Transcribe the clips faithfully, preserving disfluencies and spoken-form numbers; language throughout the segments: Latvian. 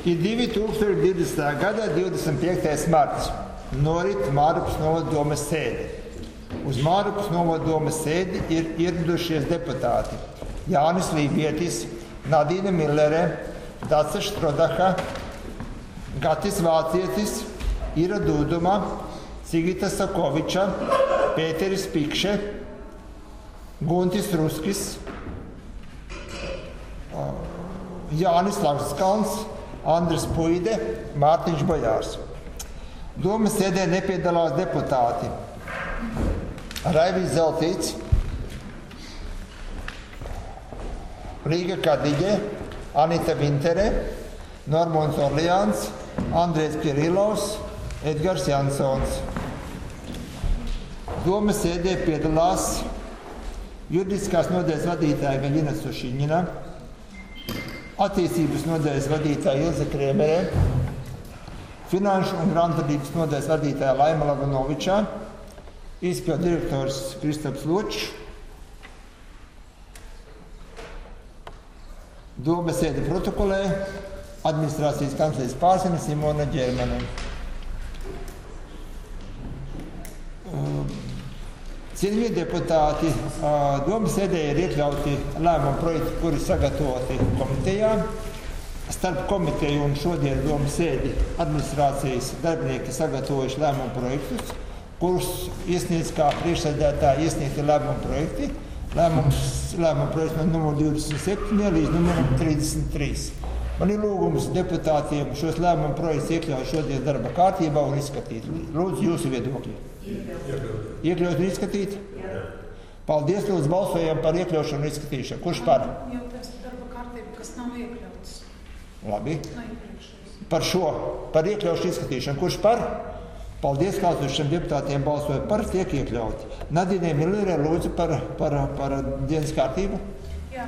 Ir divi tūkstoši divdesmitā gada divdesmit piektais marts. Norit Mārupas novada domes sēde. Uz Mārupas novada domes sēdi ir ieradušies deputāti Jānis Lībietis, Nadīna Millere, Dace Štrodaha, Gatis Vācietis, Ira Dūduma, Sigita Sakoviča, Pēteris Pikše, Guntis Ruskis, Jānis Lakskalns, Andris Puide, Mārtiņš Bojārs. Domas sēdē nepiedalās deputāti Raivis Zeltīts, Rīga Kadiģe, Anita Vintere, Normons Orleāns, Andrejs Kirilovs, Edgars Jansons. Domas sēdē piedalās juridiskās nodaļas vadītāja Gaļina Sušiņina, attīstības nodaļas vadītāja Ilze Krēmerē, finanšu un grāmatvedības nodaļas vadītāja Laima Lavanovičā, izpildu direktors Kristaps Ločs, domas sēde protokolē administrācijas kanclējas pārzine Simona Ģermane. Cienījamie deputāti, domas sēdē ir iekļauti lēmumu projekti, kuri sagatavoti komitejā. Starp komiteju un šodien domas sēdi administrācijas darbinieki sagatavojuši lēmumu projektus, kurus iesniedz kā priekšsēdētāji iesniegti lēmumu projekti. Lēmums, lēmumu projekts no numur divdesmit septiņi līdz numuram trīsdesmit trīs. Man ir lūgums deputātiem šos lēmumu projektus iekļaut šodien darba kārtībā un izskatīt. Lūdzu, jūsu viedokļi. Iekļaut. Iekļaut un izskatīt? Jā. Paldies, lūdzu, balsojam par iekļaušanu un izskatīšanu. Kurš par? Jautājums darba kārtība, kas nav iekļauts. Labi. Par šo, par iekļaušanu izskatīšanu. Kurš par? Paldies, klāsošiem deputātiem balsoja par, tiek iekļauti. Nadīnai Millerē lūdzu par, par, par dienas kārtību. Jā,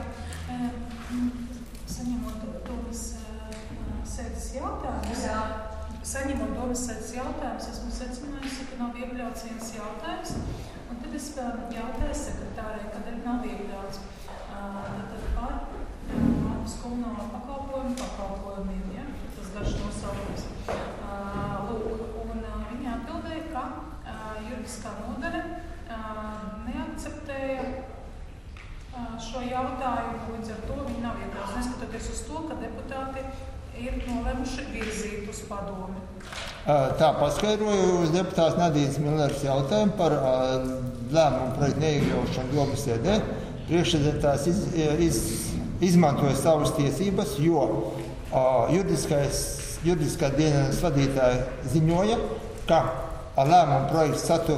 saņemot domas sēdes jautājumus, saņemot domas sēdes jautājumus, esmu secinājusi, ka nav iekļauts viens jautājums, un tad es jautāju sekretārai, kad arī nav iekļauts. Tad par Mārupas komunālo pakalpojumu pakalpojumiem, ja? Tas garš nosaukums. Lūk, un viņi atbildēja, ka juridiskā nodaļa neakceptēja šo jautājumu, līdz ar to viņi nav iekļauts. Neskatoties uz to, ka deputāti ir nolēmuši virzīt uz padomi. Tā paskaidroju uz deputāts Nadīnas Milleres jautājumu par lēmumu projektu neiekļaušanu domas sēdē. Priekšsēdētājs iz, iz, izmantoja savas tiesības, jo juridiskais Juridiskā dienas vadītāja ziņoja, ka lēmumu projekts satur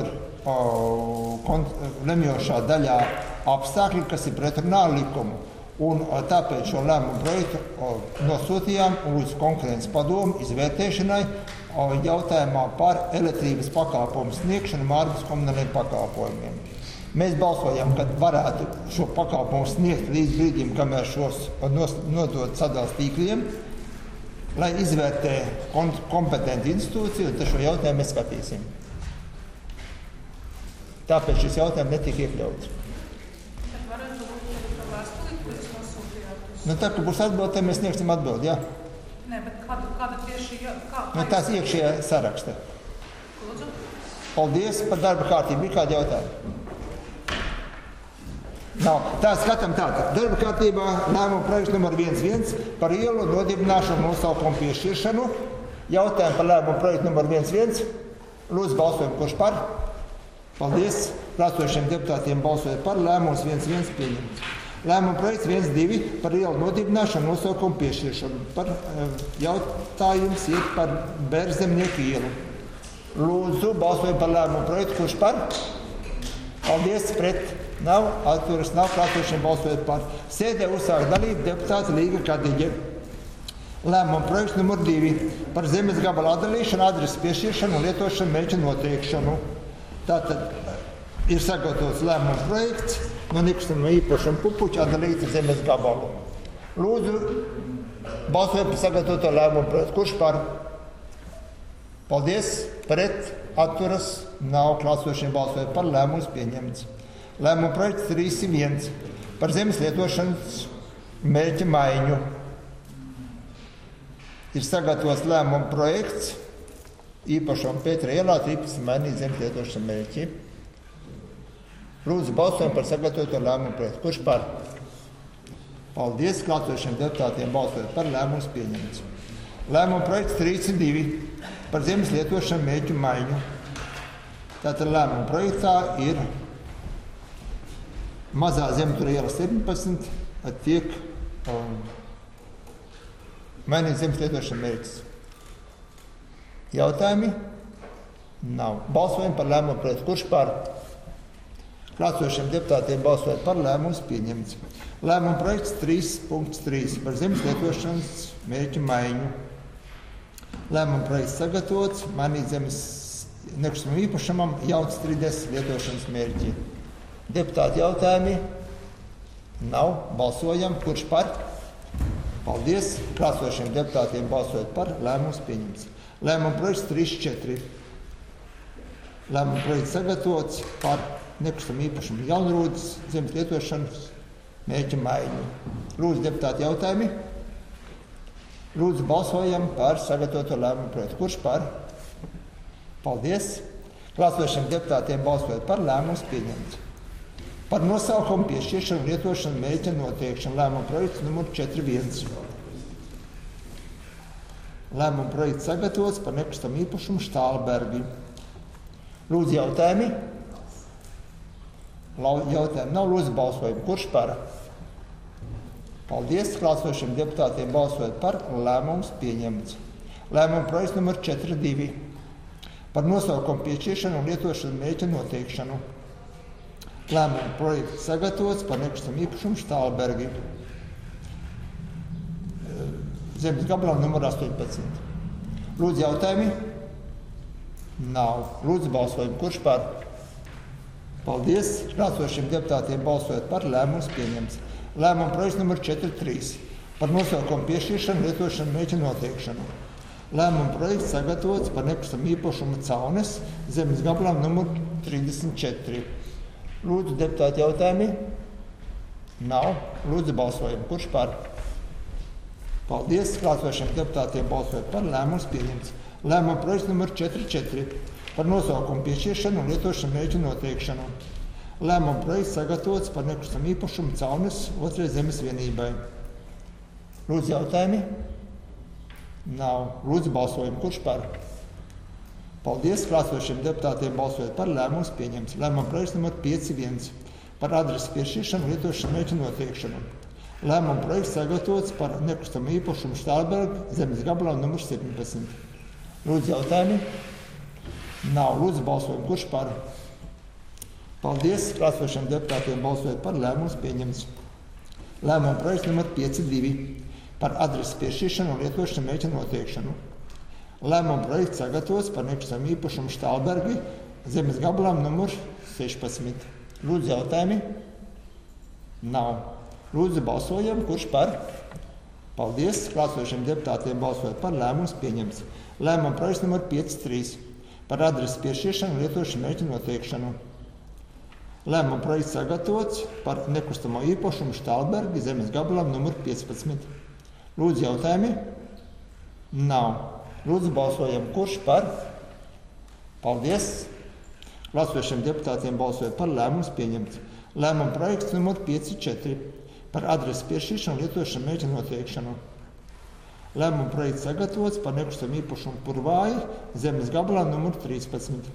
lemjošā daļā apstākļi, kas ir pretrunā ar likumu. Un tāpēc šo lēmumu projektu nosūtījām uz konkurences padomu izvērtēšanai jautājumā par elektrības pakalpojumu sniegšanu Mārupas komunālajiem pakalpojumiem. Mēs balsojam, ka varētu šo pakalpojumu sniegt līdz brīdim, kamēr šos nodot sadales tīkliem, lai izvērtē kompetenti institūciju, tad šo jautājumu mēs skatīsim. Tāpēc šis jautājums netika iekļauts. Tad varētu būt par vēstuli, ko jūs nosūtījāt? Nu, tā, ka būs atbildi, tad mēs sniegsim atbildi, jā. Nē, bet kāda, kāda tieši... Kā, nu, tās iekšējā saraksta. Lūdzu? Paldies par darba kārtību. Ir kādi jautājumi? Nav. Tā skatām tātad. Darba kārtībā lēmumu projekts numur viens viens par ielu nodibināšanu nosaukumu piešķiršanu. Jautājumu par lēmumu projektu numur viens viens. Lūdzu, balsojam, kurš par? Paldies. Klāsošiem deputātiem balsojot par, lēmums viens viens pieņemts. Lēmumu projekts viens divi par ielu nodibināšanu nosaukumu piešķiršanu. Par jautājums ir par Bērzemnieku ielu. Lūdzu, balsojam par lēmumu projektu, kurš par? Paldies, pret. Nav, atturas nav, klātošiem balsojot par. Sēdē uzsāk dalību deputāti Līga Kadiģe. Lēmumu projekts numur divi par zemes gabala atdalīšanu, adreses piešķiršanu un lietošanu mērķa noteikšanu. Tātad ir sagatavots lēmumu projekts no nekustamā īpašuma Pupuķa atdalīt zemes gabalu. Lūdzu, balsojot par sagatavoto lēmumu projektu. Kurš par? Paldies, pret, atturas nav, klātošiem balsojot par, lēmums pieņemts. Lēmumu projekts trīs viens par zemes lietošanas mērķa maiņu. ir sagatavots lēmuma projekts īpašam Pētera ielā trīspadsmit mainīt zemes lietošanas mērķi. Lūdzu, balsojam par sagatavoto lēmumu projektu. Kurš par? Paldies, klātošiem deputātiem balsojot par lēmumus pieņemts. Lēmuma projekts trīsdesmit divi par zemes lietošanas mērķu maiņu. Tātad lēmuma projektā ir mazā Zemtura iela septiņpadsmit tiek um, mainīt zemes lietošanas mērķis. Jautājumi? Nav. Balsojam par lēmumu projektu. Kurš par? Klātsošiem deputātiem balsojot par lēmumus pieņemts. Lēmuma projekts trīs punkts trīs par zemes lietošanas mērķu maiņu. Lēmuma projekts sagatavots mainīt zemes nekustamam īpašumam jauns trīs D lietošanas mērķi. Deputāti jautājumi? Nav. Balsojam. Kurš par? Paldies. Klātsošiem deputātiem balsojot par lēmumus pieņemts. Lēmuma projekts trīs četri. Lēmuma projekts sagatavots par nekustamam īpašumu jaunrūdas zemes lietošanas mērķa maiņu. Lūdzu, deputāti jautājumi? Lūdzu, balsojam par sagatavoto lēmumu projektu. Kurš par? Paldies. Klātsošiem deputātiem balsojot par lēmumus pieņemts. Par nosaukumu piešķiršanu un lietošanu mērķa noteikšanu lēmuma projekts numur četri viens. Lēmuma projekts sagatavots par nekustamam īpašumu Štālbergi. Lūdzu, jautājumi? Jautājumi nav. Lūdzu, balsojumu. Kurš par? Paldies. Klātsošiem deputātiem balsojot par lēmums pieņemts. Lēmuma projekts numur četri divi. Par nosaukumu piešķiršanu un lietošanu mērķa noteikšanu. Lēmuma projekts sagatavots par nekustamam īpašumu Štālbergi. Zemes gabalam numur astoņpadsmit. Lūdzu, jautājumi? Nav. Lūdzu, balsojumu. Kurš par? Paldies. Klātsošiem deputātiem balsojot par lēmumus pieņemts. Lēmuma projekts numur četri trīs. Par nosaukumu piešķiršanu lietošanu mērķa noteikšanu. Lēmuma projekts sagatavots par nekustamam īpašumu Caunes zemes gabalam numur trīsdesmit četri. Lūdzu, deputāti jautājumi? Nav. Lūdzu, balsojumu. Kurš par? Paldies. Klātsošiem deputātiem balsojot par lēmumus pieņemts. Lēmuma projekts numur četri četri. Par nosaukumu piešķiršanu un lietošanu mērķu noteikšanu. Lēmuma projekts sagatavots par nekustamam īpašumu Caunes otrajai zemes vienībai. Lūdzu, jautājumi? Nav. Lūdzu, balsojumu. Kurš par? Paldies. Klātsošiem deputātiem balsojot par lēmumus pieņemts. Lēmuma projekts numur pieci viens. Par adresi piešķiršanu un lietošanu mērķu noteikšanu. Lēmuma projekts sagatavots par nekustamam īpašumu Štālberga zemes gabalam numur septiņpadsmit. Lūdzu, jautājumi? Nav. Lūdzu, balsojumu. Kurš par? Paldies. Klātsošiem deputātiem balsojot par lēmumus pieņemts. Lēmuma projekts numur pieci divi. Par adresi piešķiršanu un lietošanu mērķa noteikšanu. Lēmuma projekts sagatavots par nekustamam īpašumu Štālberga zemes gabalam numur sešpadsmit. Lūdzu, jautājumi? Nav. Lūdzu, balsojam. Kurš par? Paldies. Klātsošiem deputātiem balsojot par lēmumus pieņemts. Lēmuma projekts numur pieci trīs. Par adresi piešķiršanu un lietošanu mērķa noteikšanu. Lēmuma projekts sagatavots par nekustamo īpašumu Štālberga zemes gabalam numur piecpadsmit. Lūdzu, jautājumi? Nav. Lūdzu, balsojam. Kurš par? Paldies. Klātsošiem deputātiem balsojot par lēmumus pieņemts. Lēmuma projekts numur pieci četri. Par adresi piešķiršanu un lietošanu mērķa noteikšanu. Lēmuma projekts sagatavots par nekustamam īpašumu Purvāji zemes gabalā numur trīspadsmit.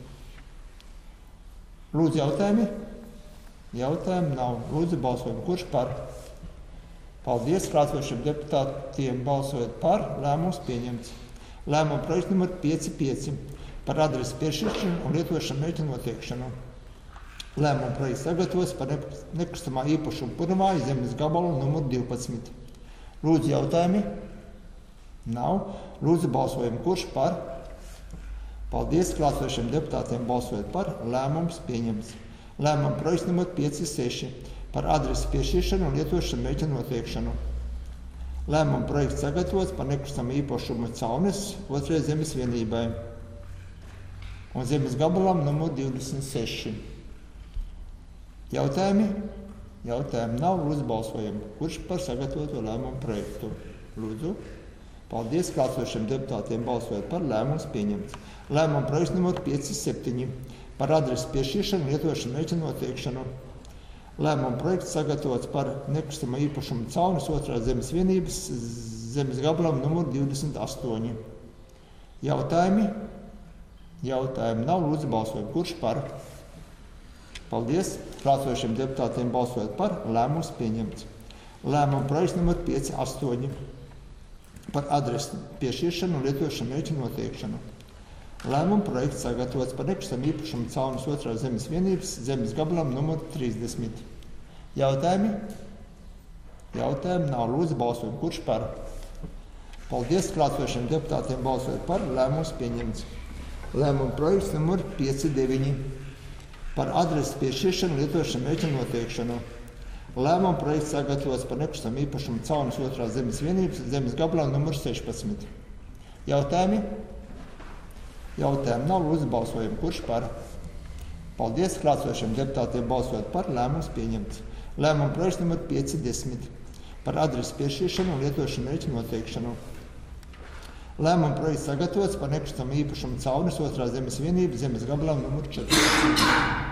Lūdzu, jautājumi? Jautājumi nav. Lūdzu, balsojumu. Kurš par? Paldies. Klātsošiem deputātiem balsojot par lēmums pieņemts. Lēmuma projekts numur pieci pieci. Par adresi piešķiršanu un lietošanu mērķa noteikšanu. Lēmuma projekts sagatavots par nekustamā īpašuma Purvāji zemes gabalu numur divpadsmit. Lūdzu, jautājumi? Nav. Lūdzu, balsojumu. Kurš par? Paldies. Klātsošiem deputātiem balsojot par lēmums pieņemts. Lēmuma projekts numur pieci seši. Par adresi piešķiršanu un lietošanu mērķa noteikšanu. Lēmuma projekts sagatavots par nekustamā īpašuma Caunes otrajai zemes vienībai un zemes gabalam numur divdesmit seši. Jautājumi? Jautājumi nav. Lūdzu, balsojam. Kurš par sagatavoto lēmumu projektu? Lūdzu. Paldies klātsošiem deputātiem balsojot par. Lēmums pieņemts. Lēmuma projekts numur pieci septiņi par adreses piešķiršanu un lietošanu mērķa noteikšanu. Lēmuma projekts sagatavots par nekustamo īpašumu Caunas otrās zemes vienības zemes gabalam numur divdesmit astoņi. Jautājumi? Jautājumi nav. Lūdzu balsojam. Kurš par? Paldies. Klātsošiem deputātiem balsojot par. Lēmums pieņemts. Lēmuma projekts numur pieci astoņi par adreses piešķiršanu un lietošanu mērķa noteikšanu. Lēmuma projekts sagatavots par nekustamo īpašumu Caunas otrās zemes vienības zemes gabalam numur trīsdesmit. Jautājumi? Jautājumi nav. Lūdzu balsojam. Kurš par? Paldies. Klātsošiem deputātiem balsojot par. Lēmums pieņemts. Lēmuma projekts numur pieci deviņi par adreses piešķiršanu un lietošanu mērķa noteikšanu. Lēmuma projekts sagatavots par nekustamo īpašumu Caunas otrās zemes vienības zemes gabalam numur sešpadsmit. Jautājumi? Jautājumi nav. Lūdzu balsojam. Kurš par? Paldies. Klātsošiem deputātiem balsojot par. Lēmums pieņemts. Lēmuma projekts numur pieci desmit par adreses piešķiršanu un lietošanu mērķa noteikšanu. Lēmuma projekts sagatavots par nekustamo īpašumu Caunas otrās zemes vienības zemes gabalam numur četrpadsmit.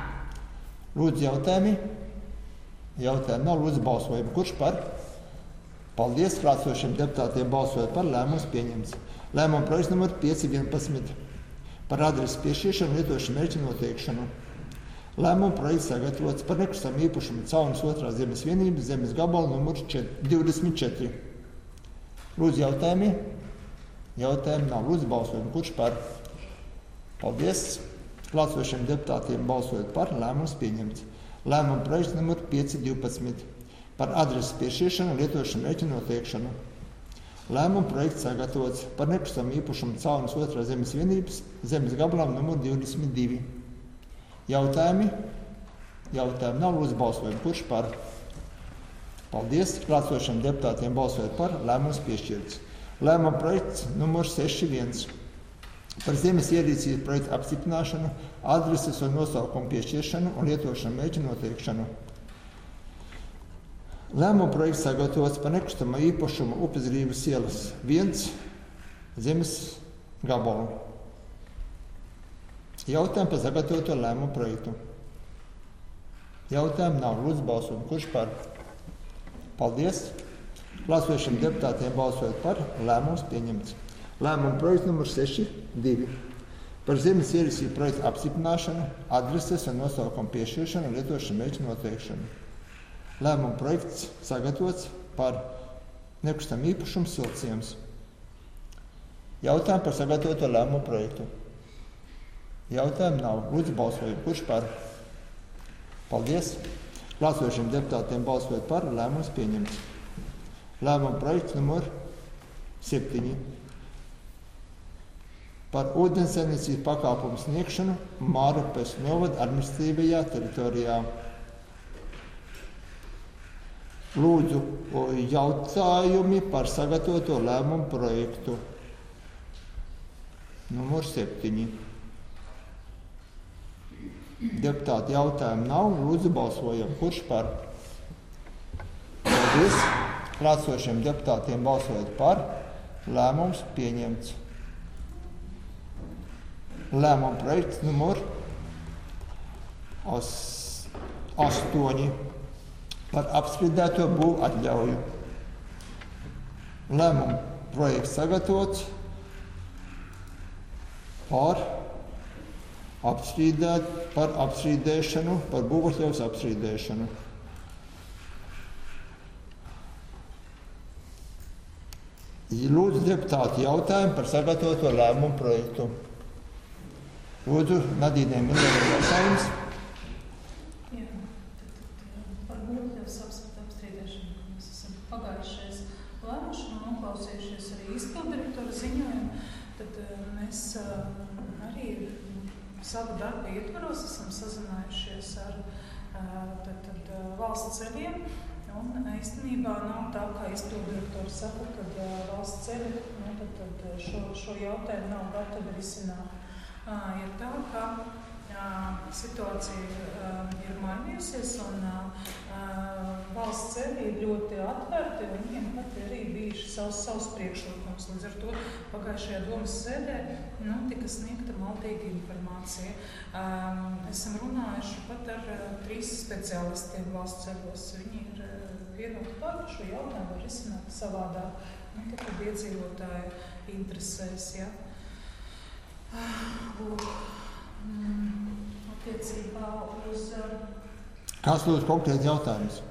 Lūdzu jautājumi? Jautājumi nav. Lūdzu balsojam. Kurš par? Paldies. Klātsošiem deputātiem balsojot par. Lēmums pieņemts. Lēmuma projekts numur pieci vienpadsmit par adreses piešķiršanu un lietošanu mērķa noteikšanu. Lēmuma projekts sagatavots par nekustamo īpašumu Caunas otrās zemes vienības zemes gabalu numur divdesmit četri. Lūdzu jautājumi? Jautājumi nav. Lūdzu balsojam. Kurš par? Paldies. Klātsošiem deputātiem balsojot par. Lēmums pieņemts. Lēmuma projekts numur pieci divpadsmit par adreses piešķiršanu un lietošanu mērķa noteikšanu. Lēmuma projekts sagatavots par nekustamo īpašumu Caunas otrās zemes vienības zemes gabalam numur divdesmit divi. Jautājumi? Jautājumi nav. Lūdzu balsojam. Kurš par? Paldies. Klātsošiem deputātiem balsojot par. Lēmums piešķirts. Lēmuma projekts numur seši viens par zemes ierīcības projektu apstiprināšanu, adreses un nosaukumu piešķiršanu un lietošanu mērķa noteikšanu. Lēmuma projekts sagatavots par nekustamo īpašumu Upezrības ielas viens zemes gabalu. Jautājumi par sagatavoto lēmuma projektu. Jautājumi nav. Lūdzu balsojam. Kurš par? Paldies. Klātsošiem deputātiem balsojot par. Lēmums pieņemts. Lēmuma projekts numur seši divi par zemes ierīcības projektu apstiprināšanu, adreses un nosaukumu piešķiršanu un lietošanu mērķa noteikšanu. Lēmuma projekts sagatavots par nekustamo īpašumu Silciems. Jautājumi par sagatavoto lēmuma projektu. Jautājumi nav. Lūdzu balsojam. Kurš par? Paldies. Klātsošiem deputātiem balsojot par. Lēmums pieņemts. Lēmuma projekts numur septiņi par ūdenssaimniecības pakalpojumu sniegšanu Mārupes novada administratīvajā teritorijā. Lūdzu jautājumi par sagatavoto lēmumu projektu. Numur septiņi. Deputāti jautājumu nav. Lūdzu balsojam. Kurš par? Paldies. Klātsošiem deputātiem balsojot par. Lēmums pieņemts. Lēmuma projekts numur astoņi par apstrīdēto būvu atļauju. Lēmuma projekts sagatavots par apstrīdēt, par apstrīdēšanu, par būvatļaus apstrīdēšanu. Lūdzu deputāti jautājumu par sagatavoto lēmumu projektu. Lūdzu, Nadīnē Milēnē jautājums. Jā, tad, tad par būvatļaus apstrīdēšanu, ka mēs esam pagājušais lēmuši un noklausījušies arī izpildirektora ziņojumu, tad mēs arī savu darbu ietvaros esam sazinājušies ar tad, tad, valsts ceļiem. Un īstenībā nav tā, kā izpildirektori saka, kad valsts ceļi nu, tad, tad šo, šo jautājumu nav gatavi risināt. Ir tā, ka situācija ir mainījusies un valsts ceļi ir ļoti atvērti un viņiem pat arī bijuši savs, savs priekšlikums. Līdz ar to pagājušajā domas sēdē nu, tika sniegta maldīga informācija. Esam runājuši pat ar trīs speciālistiem valsts ceļos. Viņi ir vienoti par šo jautājumu var risināt savādāk. Nu, tad iedzīvotāju interesēs, ja. Lūk, attiecībā uz... Kāds lūdzu konkrēts jautājums?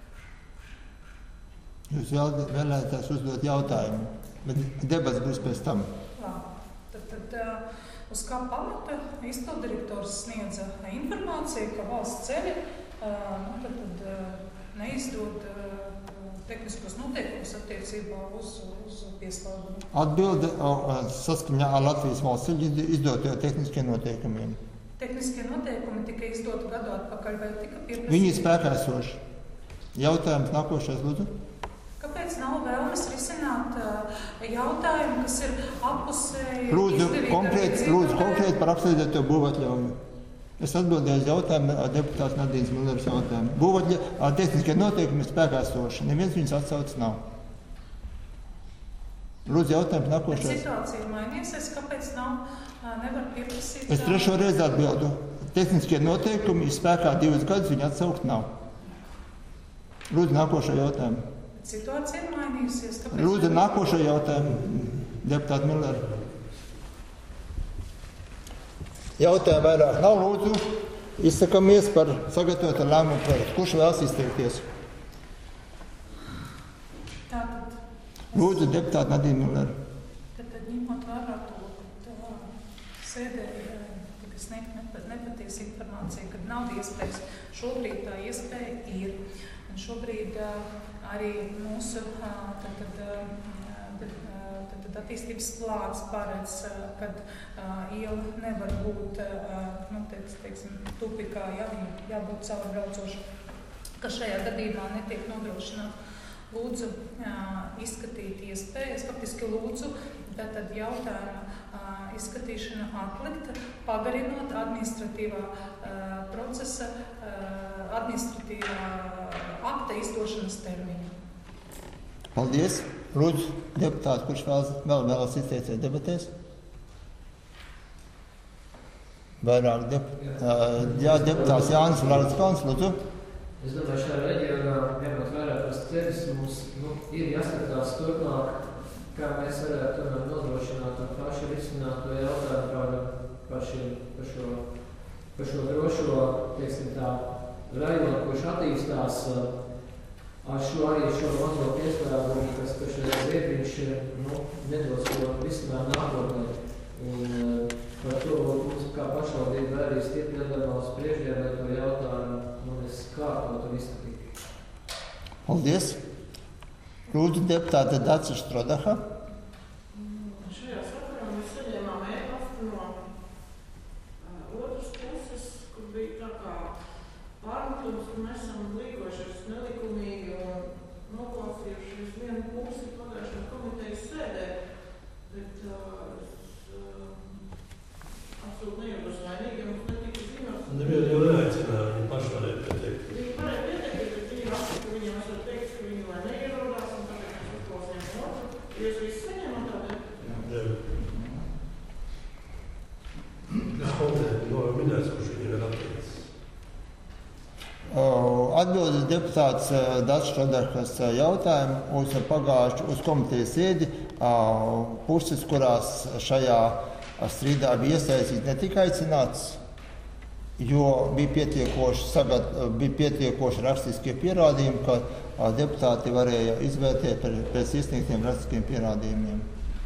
Jūs vēl, vēlētās uzdot jautājumu, bet debats būs pēc tam. Jā, tad, tad uz kā pamata izpildirektors sniedza informāciju, ka valsts ceļi nu, tad, tad neizdod tehniskos noteikumus attiecībā uz, uz pieslēgumu. Atbilde saskaņā ar Latvijas valsts ceļu izdotajiem tehniskiem noteikumiem. Tehniskie noteikumi tika izdoti gadu atpakaļ, vai tika pieprasīti? Viņi ir spēkā esoši. Jautājums nākošais, lūdzu. Kāpēc nav vēlmes risināt jautājumu, kas ir apusēji? Lūdzu, konkrēti, lūdzu, konkrēti par apstrīdēto būvatļauju. Es atbildēju jautājumu deputāts Nadīnas Milleras jautājumu. Būvatļa tehniskie noteikumi ir spēkā esoši. Neviens viņus atsaucis nav. Lūdzu, jautājums nākošais. Bet situācija mainīsies, kāpēc nav, nevar pieprasīt? Es trešo reizi atbildu. Tehniskie noteikumi ir spēkā divus gadus, viņi atsaukt nav. Lūdzu, nākošo jautājumu. Bet situācija ir mainījusies, kāpēc? Lūdzu, nākošo jautājumu, deputāti Milleri. Jautājumu vairāk nav, lūdzu. Izsakamies par sagatavotu lēmumu projektu. Kurš vēlas izteikties? Tātad. Lūdzu, deputāti Nadīna Milleri. Tad, tad ņemot vērā to, ka sēdē tika sniegt nepatiesa informācija, kad nav iespējas. Šobrīd tā iespēja ir. Un šobrīd arī mūsu tad, tad, tad attīstības plāns paredz, kad iela nevar būt nu, teiks, teiksim, tupikā, ja viņa jābūt caurbraucoša, ka šajā gadījumā netiek nodrošināt. Lūdzu izskatīt iespējas, faktiski lūdzu tātad jautājumu izskatīšanu atlikt, pagarinot administratīvā procesa, administratīvā akta izdošanas termiņu. Paldies. Lūdzu, deputāti, kurš vēl, vēl vēlas izteikties debatēs? Vairāk deputāti. Jā, deputāts Jānis Lārds-Kalns, lūdzu. Es domāju, šajā reģionā, ņemot vērā tos ceļus, mums nu, ir jāskatās turpmāk, kā mēs varētu tomēr nodrošināt un paši risināt to jautājumu par, par, šim, par, šo, par šo drošo, teiksim tā, rajonu, kurš attīstās ar šo arī šo mazo pieslēgumu, kas pašreiz ir, viņš nu, nedos to risināt nākotnē. Un par to mums kā pašvaldība arī stipri atbalsta priekšējā, lai to jautājumu nu, mēs kārtot un izskatīt. Paldies. Lūdzu, deputāte Dace Štrodaha. Šajā sakarā mēs saņēmām e-pastu no uh, otras puses, kur bija tā kā pārmetums, ka mēs esam līkojušies nelikumīgi un noklausījušies vienu pusi pagājušajā komitejas sēdē, bet uh, absolūti nejūtos vainīgi, ja mums netika ziņots. Nevienu jau neaicināja, viņi paši varēja pieteikt. Viņi varēja pieteikt, bet viņi raksta, ka viņiem esat teikt, ka viņi lai neierodās, un tagad mēs uzklausījām otru. Jūs visi saņēmāt tādēļ? Jā. Es konkrēti no minēts, kurš viņiem ir atteicis. Atbildes deputāts Dace Štrodahas jautājumu uz pagājušu uz komitejas sēdi puses, kurās šajā strīdā bija iesaistīts ne tikai aicināts, jo bija pietiekoši, sagat, bija pietiekoši rakstiskie pierādījumi, ka deputāti varēja izvērtēt pēc iesniegtiem rakstiskiem pierādījumiem.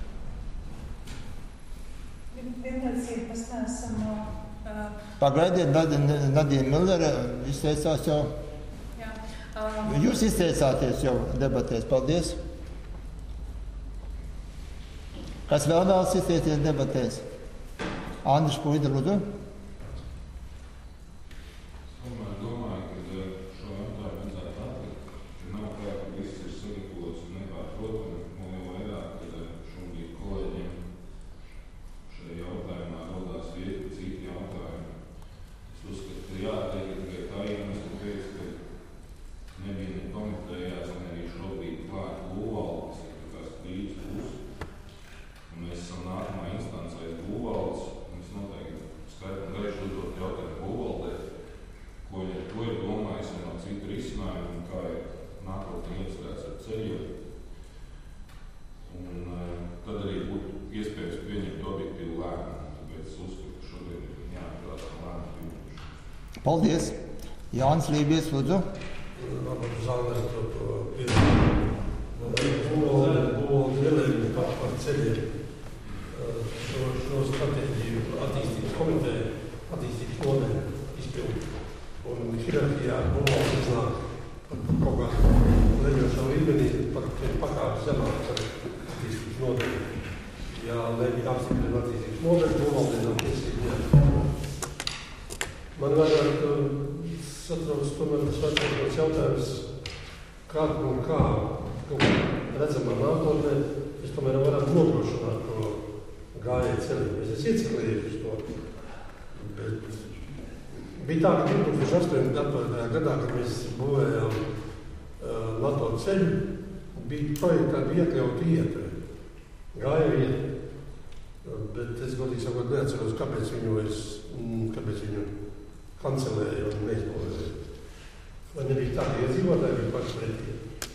Vienlaicīgi mēs neesam... Pagaidiet, Nadīna Millere izteicās jau. Jā. Um, Jūs izteicāties jau debatēs. Paldies. Kas vēl vēlas izteikties debatēs? Andris Puida, lūdzu. Es domāju, ka šo jautājumu vajadzētu atlikt, ka nav kā, ka viss ir sagatavots un nepārprotami, un jau vairāk, ka šobrīd kolēģiem šajā jautājumā rodās vieta citi jautājumi. Paldies. Jānis Lībies, lūdzu. Varbūt zālē to, to pierādīt. Būvot nelēļi par, par ceļiem. Šo, šo stratēģiju attīstības komiteja, attīstības nodeļa izpildu. Un hierarhijā būvot iznāk par kaut kādu leģošanu līmenī, par pakāpes zemāk par attīstības nodeļu. Ja nebija apstiprina attīstības nodeļu, būvot iznāk tiesīgi. Man vairāk satrauc tomēr tas vecākos jautājums, kādu un kā, kaut kā redzamā nākotnē, es tomēr varētu nodrošināt to gājēju ceļu. Es esmu ieciklējies uz to. Bet bija tā, ka divi tūkstoši astoņdesmitajā gadā, kad mēs būvējām uh, NATO ceļu, bija projektā bija iekļauti ietve, gājēju ietve. Bet es godīgi sakot neatceros, kāpēc viņu es, kāpēc viņu kancelēju un neizbūvēju. Vai nebija tā, ka iedzīvotāji bija paši pretī.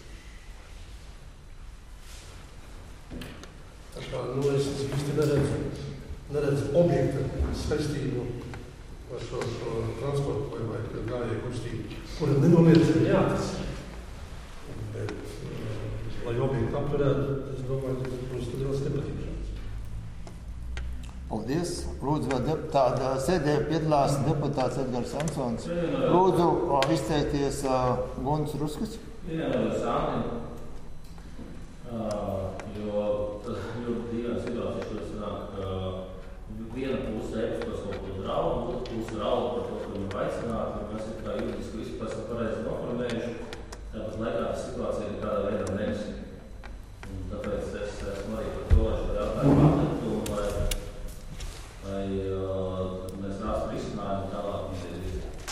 Tā kā, nu, es īsti neredzu, neredzu objekta saistību ar šo, šo transportu vai, vai gājēju kustību, kura nenoliedzami jāatcer. Bet, lai objektu apturētu, es domāju, ka mums tad vēl nepatīkšās. Paldies. Lūdzu, vēl deputāta sēdē piedalās deputāts Edgars Ansons. Lūdzu, izteikties uh, Gunts Ruskis. Jā, Sāni, uh, jo tas ļoti dīvaina situācija, kur sanāk, ka viena puse ekspos kaut ko draudu, otra puse rauda par to, ko viņu aicināt, un kas ir kā juridiski vispār esam pareizi noformējuši, tāpat laikā tā situācija nekādā veidā nerisina. Un tāpēc es esmu arī par to, lai šo jautājumu atliktu, un lai lai uh, mēs rastu risinājumu tālāk nedēļ.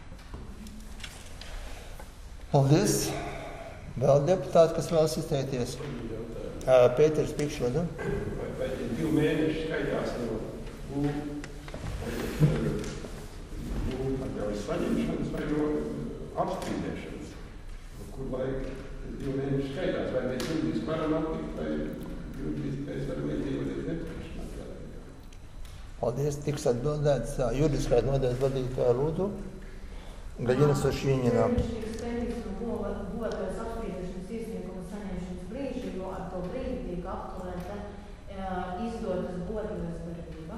Paldies. Vēl deputāti, kas vēlas izteikties? Uh, Pēters Pikšs, lūdzu. Vai, vai divu mēnešu skaitās no būvības saņemšanas vai no apstrīdēšanas? Kur laika divu mēnešu skaitās? Vai mēs juridiski varam atlikt, vai juridiski mēs varam iedzīvoties nepatīšanā? Paldies. Tiks atbildēts juridiskās nodaļas vadītāja lūdzu. Gaļina Sošīņina. Šīs tēmijas no būvētājs apstrīdēšanas iesnieguma saņemšanas brīži, jo ar to brīdi tiek apturēta izdotas būvētājas darbība.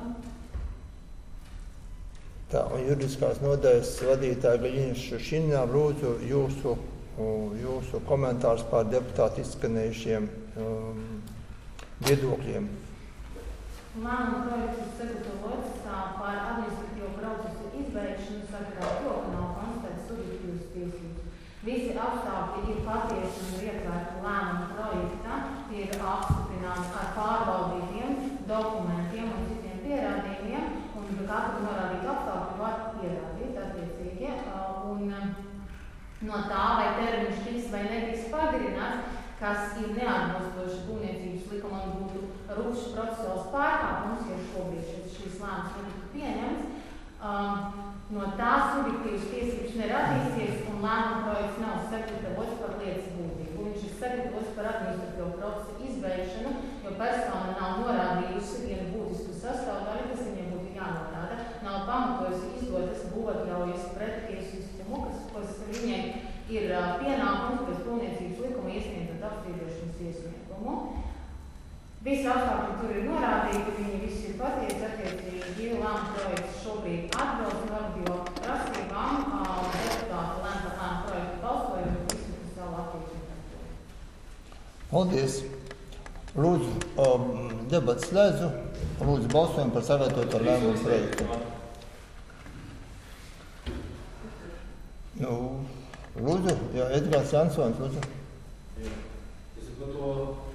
Tā, un juridiskās nodaļas vadītāja Gaļina Sošīņina lūdzu jūsu, jūsu komentārs par deputātu izskanējušiem um, viedokļiem. Lēmuma projekts ir sagatavots par administratīvo procesu izbeigšanu sakarā ar to, ka nav konstatēts subjektīvas tiesības. Visi apstākļi ir patiesi un ir ietverti lēmuma projektā, tie ir apstiprināti ar pārbaudītiem dokumentiem un citiem pierādījumiem, un katru norādītu apstākļu var pierādīt attiecīgi. Un no tā, vai termiņš tiks vai netiks pagarināts, kas ir neatbilstoši būvniecības likumam, būtu rūpšs procesuāls pārkāpums, ja šobrīd šis lēmums netiktu pieņemts. Um, no tā subjektīvas tiesības neradīsies un lēmuma projekts nav sagatavots par lietas būtību. Viņš ir sagatavots par administratīvo procesu izbeigšanu, jo persona nav norādījusi vienu būtisku sastāvdaļu, kas viņiem būtu jānorāda, nav pamatojusi izdotas būvatļaujas pret tiesiskumu, kas, kas viņai ir pienākums pēc būvniecības likuma iesniegt apstrīdēšanas iesniegumu. Visi apstākļi tur ir norādīti, viņi visi ir patiesi, attiecīgi lēmuma projekts šobrīd atbilst normatīvo prasībām, deputāti lēma par lēmuma projektu balsojumu un izsaka savu attieksmi. Paldies. Lūdzu, um, debats slēdzu. Lūdzu, balsojumu par sagatavoto lēmumu projektu. Nu, lūdzu, jā, Edgars Jansons, lūdzu. Jā, tas ir par to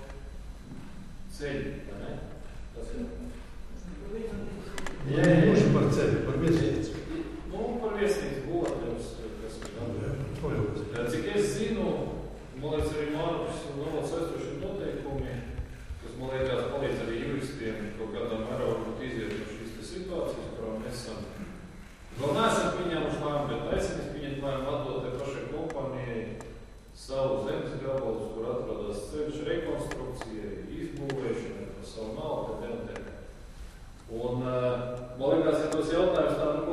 ceļu, vai ne? Tas ir... Jā, jā, par ceļu, par viesnīcu. Nu, par viesnīcu būvatājus, kas ir gan. Cik es zinu, man liekas arī Mārupis un vēl saistošie noteikumi, kas man liekas palīdz arī juristiem kaut kādā mērā varbūt iziet no šīs situācijas, kurā mēs esam. Vēl neesam pieņēmuši lēmumu, bet taisnības pieņemt lēmumu atdot te pašai kompanijai savu zemes gabalus, kur atrodas ceļš rekonstrukcijai, izbūvēšanai, par savu naudu, te un te. Un, man liekas, ja tos jautājums tā, nu,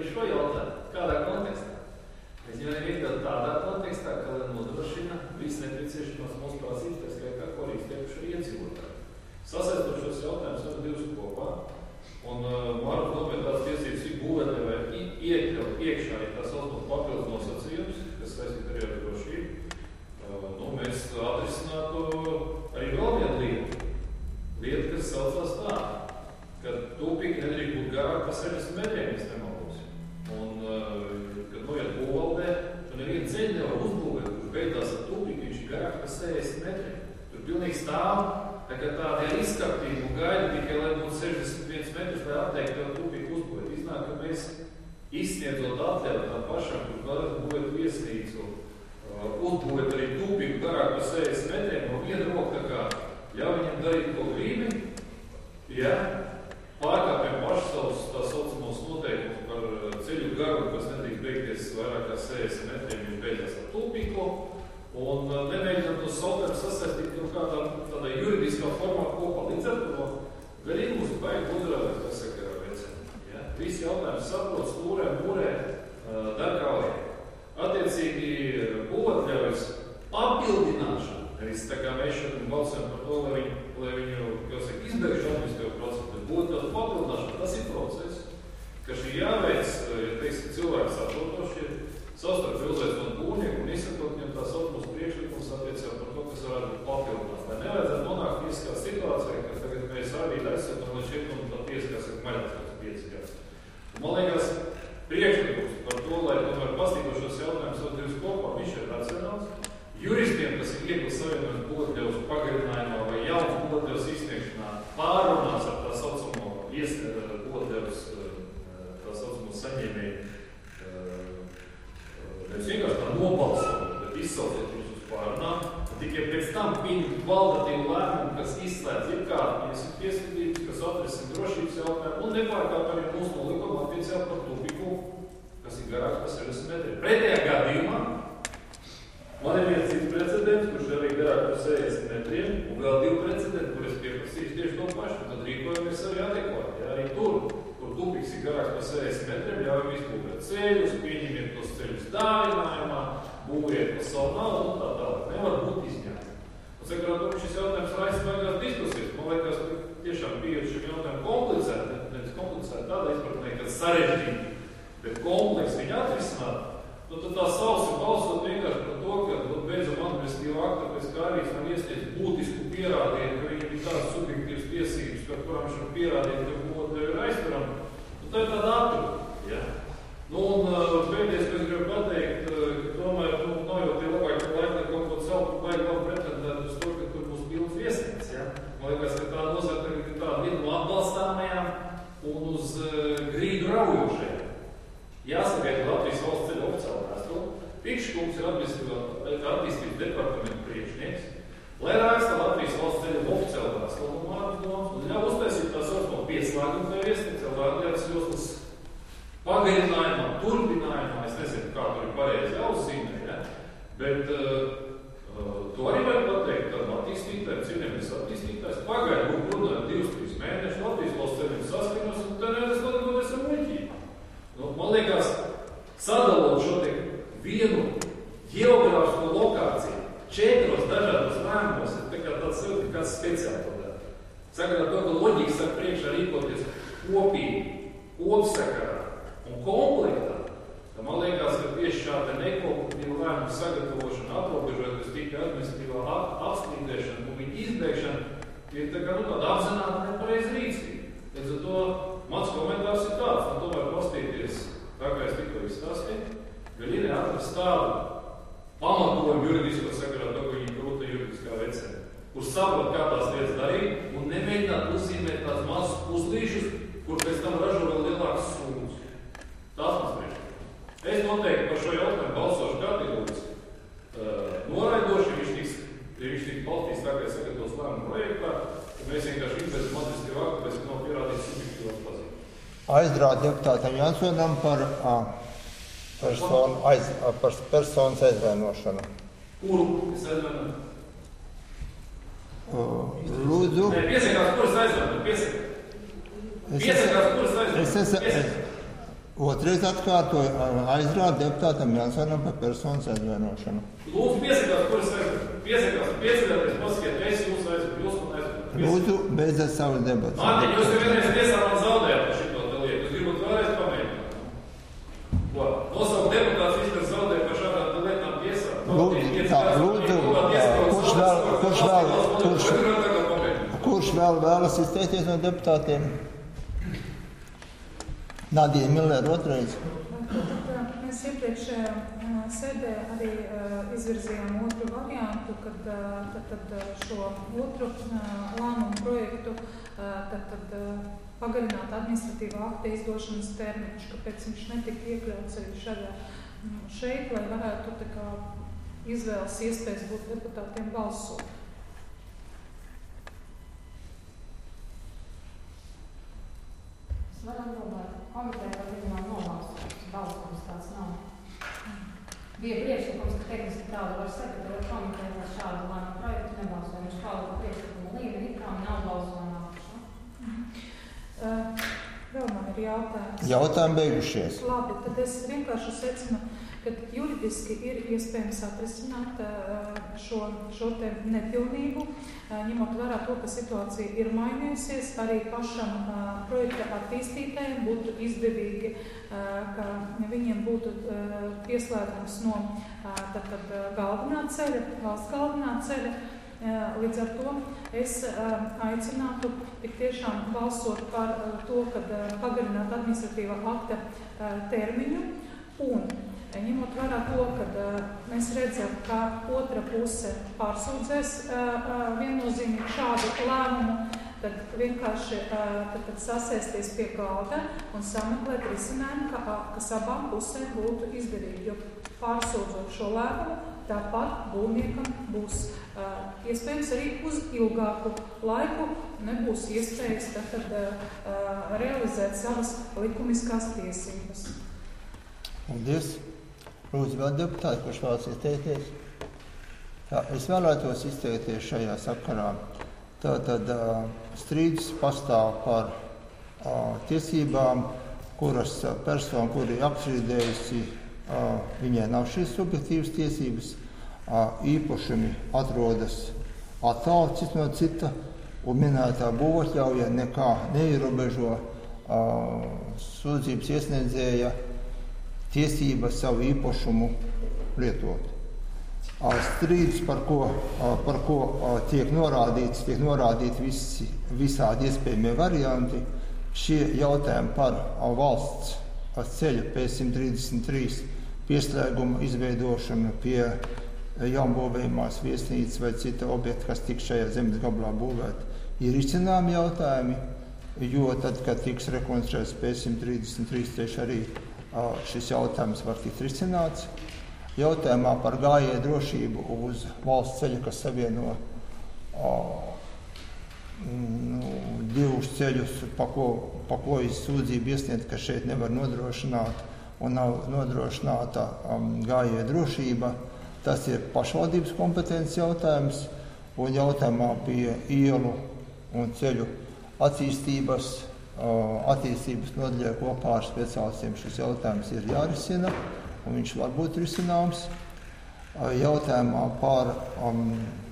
tieši šo jautājumu. Kādā kontekstā? Mēs ņemam iekļaut tādā kontekstā, ka lai nodrošina viss nepieciešamās mūsu prasības, tā skaitā, ko arī stiepši ar iedzīvotāju. Sasaistot šos jautājumus ar divus kopā, un uh, Mārta domāja tās tiesības ir būvētē vai iekļaut iekšā ir tās saucamās papildus nosacījumus, kas saistīt arī ar drošību. Uh, nu, mēs atrisinātu arī vēl vienu lietu. Lieta, kas saucās tā, ka tūpīgi nedrīkst būt garāk par sešdesmit metriem, es nemaldos. Un, uh, kad noiet būvvaldē, tu nevienu ceļu nevar uzbūvēt, kurš beidās ar tūpīgi, viņš ir garāk par sešdesmit metriem. Tur pilnīgi stāv, tā kā tādi ar izskaptību un gaida tikai, lai būtu sešdesmit viens metrus, lai atteiktu jau tūpīgi uzbūvēt. Iznāk, ka mēs izsniedzot atļauju tām pašām, kur varat būvēt viesnīcu, uh, uzbūvēt arī tūpīgi garāk par sešdesmit metriem, no viena roka, tā kā ļauj viņam darīt ko grīmi, ja, pārkāpjam paši savus tā saucamos noteikumus par ceļu garumu, kas nedrīkst beigties vairāk kā sešdesmit metriem, viņš beidzās ar tūpīko, un nemēģinām to sautājumu sasaistīt kaut kādā tādā juridiskā formā kopā. Līdz ar to galīgi mums vajag uzrādīt, kas saka ar vecenu. Ja? Visi jautājumi saprot, stūrē, mūrē, dar kā vajag. Attiecīgi būvatļaujas papildināšana. Nevis tā kā mēs šodien balsojam par to, lai viņu, lai viņu kā saka, izbeigšu administratīvo procesu, bet būtu tāda papildināšana. Tas ir process, ka šī jāveic, ja teiksim, cilvēki saprotoši ir savstarpēji uzveicot būvnieku un izsatot viņam tā saucamos priekšlikumus attiecībā par to, kas varētu būt papildinās. Lai nevajadzētu nonākt tiesiskā situācijā, ka tagad mēs arī aizsakam līdz šeit un tā tiesiskā saka maļākās pieci gadi. Man liekas, priekšlikums par to, lai tomēr pastītošos jautājumus vēl divas kopā, viņš ir racionāls. Juristiem, kas ir viegli savienojums būvatļaus pagarinājumā vai jauns būvatļaus izsniegšanā, pārunās ar tā saucamo būvatļaus tā saucamo saņēmēju. Nevis vienkārši tā nobalsot, bet izsaucot jūs uz pārunām, un tikai pēc tam pieņemt kvalitatīvu lēmumu, kas izslēdz jebkādas tiesvedības, kas atrisina drošības jautājumu un nepārkāp arī mūsu nolikuma attiecībā par tūpiku, kas ir garāks par sešdesmit metriem. Pretējā gadījumā man ir viens cits precedents, kurš arī garāk par sešdesmit metriem, un vēl divi precedenti, kur es pieprasīšu tieši to pašu, un tad rīkojamies arī adekvāti. Ja, arī tur, kur tūpiks ir garāks par sešdesmit metriem, ļaujam izbūvēt ceļus, pieņemiet tos ceļus dāvinājumā, būviet pa savu naudu un tā tālāk. Nevar būt izņēmumi. Un sakarā to, ka šis jautājums raisa vairākās diskusijas, man liekas, ka tiešām pieejot šim jautājumu komplicēti, nevis komplicēti tādā izpratnē, ka sarežģīti, bet kompleks viņu atrisināt. Nu, tad tā sausi balsot vienkārši par to, ka nu, beidzam administratīvā akta pēc kārības man iesniedz būtisku pierādījumu, ka viņam ir tādas subjektīvas tiesības, par kurām šam pierādīt, ka būtu ir aizturam. Nu, tā ir tāda atrupa. Ja? Nu, un pēdējais, ko es gribu pateikt, ka tomēr, nu, nav jau tie labākie laiki, lai kaut ko celtu, vajag vēl pretendēt uz to, ka tur būs pilns viesnīcas. Ja? Man liekas, ka tā nozara tagad ir tāda viena no atbalstāmajām un uz uh, grīdu raujošajām. Jāsagaida Latvijas valsts ceļa oficiāla vēstule. Pikškungs ir attīstības departamenta priekšnieks. Lai raksta Latvijas valsts ceļa oficiāla vēstule no Mārtas domas un ļauj uztaisīt tā saucamo pieslēgumu vai viesnīcu Latvijas joslas pagarinājumā, turpinājumā, es nezinu, kā tur ir pareizi jāuzzīmē, ja? Bet uh, to arī vajag pateikt tādam attīstītājiem, cienījamies attīstītājs. Pagaid, lūk, runājot divus, trīs mēnešus, Latvijas valsts ceļiem saskaņos, un tad nevis nodarboties ar muļķību. Nu, man liekas, sadalot šo te vienu geogrāfisko lokāciju četros dažādos lēmumos, ir tā kā tāds sev kāds speciāli to dara. Sakarā to, ka loģika saka priekšā rīkoties kopīgi, kopsakarā un komplektā, tad man liekas, ka tieši šāda nekopīva lēmuma sagatavošana, aprobežoties tikai administratīvā apstrīdēšana un viņa izbēgšana, ir tā kā nu, tāda apzināta nepareiza rīcība. Līdz ar to mans komentārs ir tāds, un tomēr pastīties, tā kā es tikko izstāstīju, ka ir atrast tādu pamatojumu juridisko sakarā to, ka viņa grūta juridiskā vecena, kur saprot, kā tās lietas darīt, un nemēģināt uzzīmēt tās mazus puslīšus, kur pēc tam ražo vēl lielākas summas. Tās mums priekšlikums. Es noteikti par šo jautājumu balsošu kategoriski uh, noraidoši, ja viņš tiks, ja viņš tiks balstīts tā, kā es sagatavos lēmumu projektā, un mēs vienkārši izbēdzam administratīvu aktu, pēc, ka nav pierādīts subjektīvās pazīmes. Aizdrāt deputātam Jansonam par, a, personu, aiz, a, par personas aizvainošanu. Kuru es aizvainoju? Uh, lūdzu. Nē, piesakās, kuras aizvainoju, piesakās. Piesakās, kuras aizvainoju. Es, es, es, Otrais atkārtoju aizrādu deputātam Jansonam par personas aizvainošanu. Lūdzu, piesakās, kuras aizvainošanu. Piesakās, piesakāties, pasakiet, es jūs aizvainošu, jūs man aizvainošu. Lūdzu, beidzat savas debatas. Mārtiņ, jūs jau vienreiz tiesā man zaudējāt par šito te lietu. Jūs gribat vēlreiz pamēģināt. Ko? Nosaukt deputāts vispār zaudēja par šādām te lietām tiesā. Lūdzu, tā, lūdzu, kurš vēl, kurš vēl, kurš, kurš vēl vēlas izteikties no deputātiem? Nadija Miller otrais. Mēs iepriekšējā sēdē arī izvirzījām otru variantu, kad tad, tad šo otru lēmumu projektu tad, tad pagarināt administratīvā akta izdošanas termiņš, kāpēc viņš netika iekļauts arī šajā šeit, lai varētu tā kā izvēles iespējas būt deputātiem balsot. Es varu atbildēt. Komiteja var vienmēr nobalsot, balsojums tāds nav. Bija priekšlikums, ka tehniski tādu var sekretārot komiteja, lai šādu lēmumu projektu nebalsoja. Viņš kādu priekšlikumu līmeni, kā nav balsojumā. Uh, vēl man ir jautājums. Jautājumi beigušies. Labi, tad es vienkārši secinu, ka juridiski ir iespējams atrisināt šo, šo te nepilnību, ņemot vērā to, ka situācija ir mainījusies, arī pašam projekta attīstītājiem būtu izdevīgi, ka viņiem būtu pieslēgums no tātad galvenā ceļa, valsts galvenā ceļa. Līdz ar to es aicinātu tik tiešām balsot par to, kad pagarināt administratīvā akta termiņu un ņemot vērā to, ka uh, mēs redzam, ka otra puse pārsūdzēs uh, viennozīmīgi šādu lēmumu, tad vienkārši uh, tad, tad sasēsties pie galda un sameklēt risinājumu, ka, kas abām pusēm būtu izdevīgi, jo pārsūdzot šo lēmumu, tāpat būvniekam būs uh, iespējams arī uz ilgāku laiku, nebūs iespējas tad, tad, uh, realizēt savas likumiskās tiesības. Paldies! Lūdzu, vēl deputāti, kurš vēlas izteikties. Tā, es vēlētos izteikties šajā sakarā. Tātad uh, strīds pastāv par uh, tiesībām, kuras uh, persona, kuri apstrīdējusi, uh, viņai nav šīs subjektīvas tiesības, uh, īpašumi atrodas attāli cits no cita, un minētā būvatļauja nekā neierobežo uh, sūdzības iesniedzēja tiesības savu īpašumu lietot. Strīds, par ko, par ko tiek norādīts, tiek norādīti visi, visādi iespējamie varianti. Šie jautājumi par valsts ceļa P simt trīsdesmit trīs pieslēguma izveidošanu pie jaunbūvējumās viesnīcas vai cita objekta, kas tiks šajā zemes gabalā būvēt, ir izcināmi jautājumi, jo tad, kad tiks rekonstruēts P simt trīsdesmit trīs ceļš, arī šis jautājums var tikt risināts. Jautājumā par gājēju drošību uz valsts ceļa, kas savieno nu, divus ceļus, pa ko, pa ko sūdzību iesniedz, ka šeit nevar nodrošināt un nav nodrošināta um, gājēju drošība. Tas ir pašvaldības kompetences jautājums, un jautājumā pie ielu un ceļu attīstības attīstības nodaļai kopā ar speciālistiem šis jautājums ir jārisina, un viņš var būt risināms. Jautājumā par, um,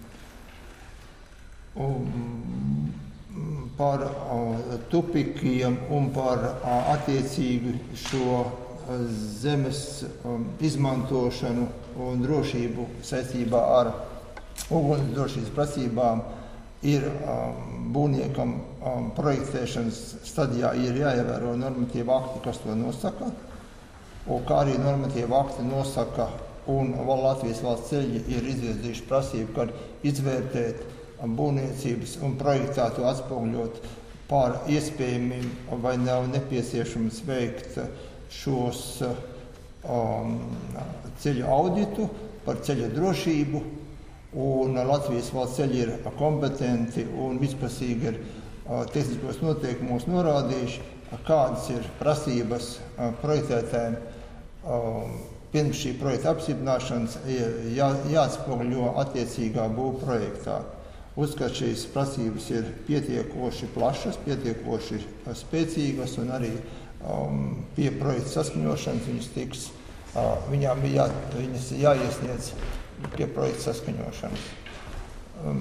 um, par uh, tupikiem un par uh, attiecīgu šo uh, zemes um, izmantošanu un drošību saistībā ar uguns drošības prasībām ir um, būvniekam um, projektēšanas stadijā ir jāievēro normatīva akti, kas to nosaka, un kā arī normatīva akti nosaka, un Latvijas valsts ceļi ir izvirzījuši prasību, kad izvērtēt um, būvniecības un projektā to atspoguļot par iespējamiem vai nav nepieciešams veikt šos um, ceļu auditu par ceļa drošību. Un Latvijas valsts ceļi ir kompetenti un visprasīgi ir uh, tehniskos noteikumos norādījuši, uh, kādas ir prasības uh, projektētājiem uh, pirms šī projekta apstiprināšanas jā, jāatspoguļo attiecīgā būvu projektā. Uzskat šīs prasības ir pietiekoši plašas, pietiekoši spēcīgas un arī um, pie projekta saskaņošanas, viņas tiks, uh, viņām bija jā, viņas jāiesniedz pie projekta saskaņošanas. Um,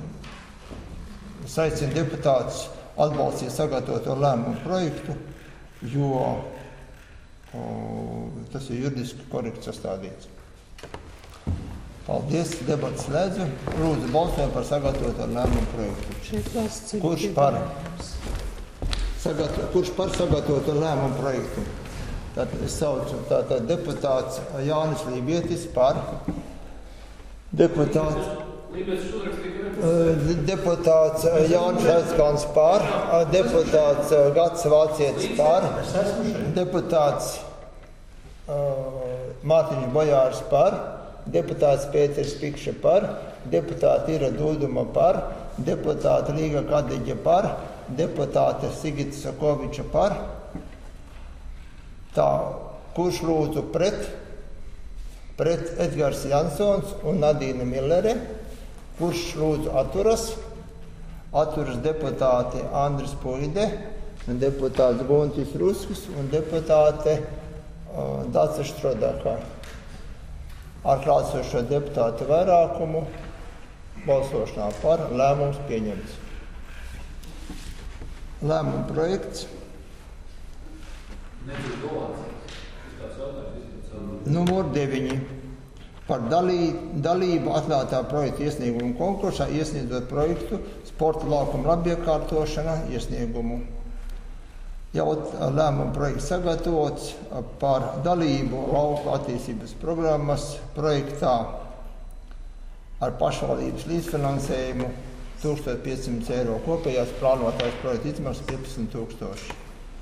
es aicinu deputātus atbalstīt sagatavoto lēmumu projektu, jo uh, tas ir juridiski korekti sastādīts. Paldies, debats slēdzu. Lūdzu, balsojam par sagatavoto lēmumu projektu. Kurš par, sagato, kurš par sagatavoto lēmumu projektu? Tātad es saucu tātad deputāts Jānis Lībietis par, deputāts, deputāts Jānis Aizkāns par, deputāts Gats Vācietis par, deputāts uh, Mārtiņš Bojārs par, deputāts Pēters Pikša par, deputāta Ira Dūduma par, deputāta Līga Kadiģa par, deputāta Sigita Sakoviča par. Tā, kurš lūdzu pret? Pret Edgars Jansons un Nadīna Millere. Kurš lūdzu atturas? Atturas deputāti Andris Puide, deputāts Guntis Ruskis un deputāte uh, Dace Štrodakā. Ar klātsošo deputātu vairākumu balsošanā par lēmums pieņemts. Lēmuma projekts. Numur deviņi. Par dalī, dalību atklātā projekta iesniegumu konkursā iesniedzot projektu sporta laukuma labiekārtošana iesniegumu. Jaut, lēmuma projekts sagatavots par dalību lauku attīstības programmas projektā ar pašvaldības līdzfinansējumu tūkstoš piecsimt eiro. Kopējās plānotās projekta izmaksas piecpadsmit tūkstoši.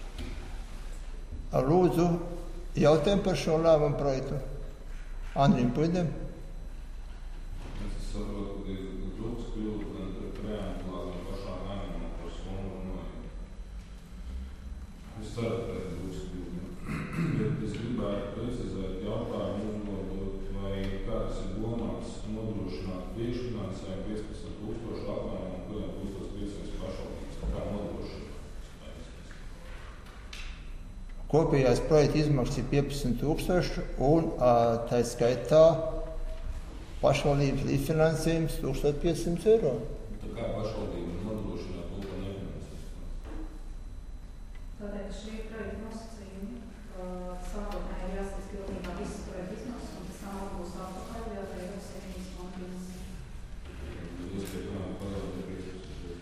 Lūdzu, jautājumu par šo lēmumu projektu. Andrim Puidem. Es saprotu, ka ir trūks kļūt gan preambulā, gan pašā lēmumā par summu runājot. Es ceru, ka ir trūks kļūt. Bet es gribētu precizēt jautājumu uzdodot, vai kāds ir domāts nodrošināt priekšfinansējumu piecpadsmit tūkstoši apmēram, kuriem tūkstoš piecsimt pašvaldības. Kā nodrošināt? Kopējās projekta izmaksas ir piecpadsmit tūkstoši un tā skaitā pašvaldības līdzfinansējums tūkstoš piecsimt eiro. Tā kā pašvaldība nodrošināt to, ko nefinansēs? Tādēļ, ka šī projekta nosacījumi sākotnēji ir jāsniedz pilnībā visas projekta izmaksas, un tas nav būs atpakaļ, jo tā ir septiņas monētas. Tad iespējams parādīt piecpadsmit tūkstoši.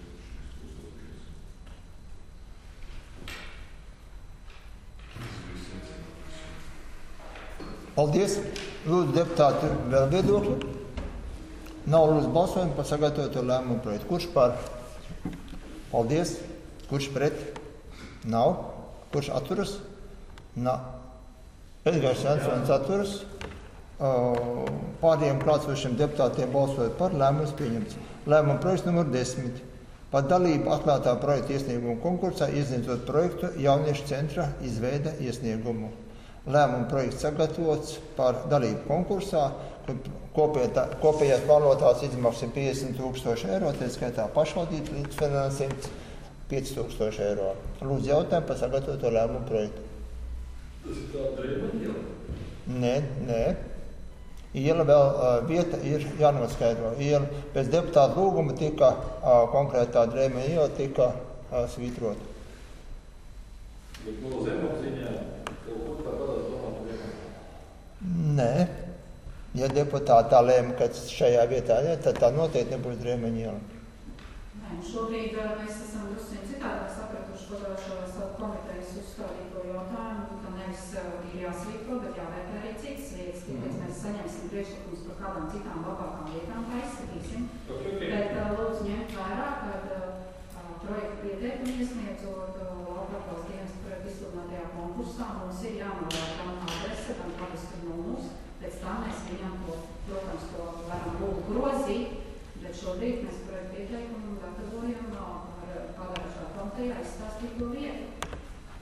Paldies. Lūdzu, deputāti, vēl viedokļi? Nav lūdzu balsojumu par sagatavoto lēmumu projektu. Kurš par? Paldies. Kurš pret? Nav. Kurš atturas? Nav. Edgars Jansons atturas. Pārējiem klātsošiem deputātiem balsojot par lēmumus pieņemts. Lēmuma projekts numur desmit. Par dalību atklātā projekta iesniegumu konkursā iesniedzot projektu Jauniešu centra izveida iesniegumu. Lēmuma projekts sagatavots par dalību konkursā, kopējā, kopējās plānotās izmaksas ir piecdesmit tūkstoši eiro, tā skaitā pašvaldības līdzfinansējums pieci tūkstoši eiro. Lūdzu jautājumu par sagatavoto lēmumu projektu. Tas ir tā drēmaņa iela? Nē, nē. Iela vēl uh, vieta ir jānoskaidro. Iela pēc deputāta lūguma tika uh, konkrētā drēmaņa iela tika uh, svītrota. Bet no zemapziņā kaut kur tā tādā domā par drēmaņu? Nē. Ja deputāti tā lēma, ka šajā vietā ne, tad tā noteikti nebūs drēmaņa iela. Nē, šobrīd uh, mēs esam drusku citādi sapratuši par šo savu komitejas uzstādīto jautājumu, ka nevis uh, ir jāsvītro, bet jāvērtē arī citas vietas. Tāpēc mēs saņemsim priekšlikumus par kādām citām labākām vietām, kā izskatīsim. Okay, okay. Bet uh, lūdzu ņemt vērā, ka uh, projektu pieteikumu iesniedzot uh, labākās dienas projektu izsludinātajā konkursā mums ir jānovērt gan adrese, gan kadastru numurs. Pēc tā mēs viņam to, protams, to varam lūgt grozīt, bet šobrīd mēs projektu pieteikumu gatavojam ar kādā šā komitejā izstāstīto vietu.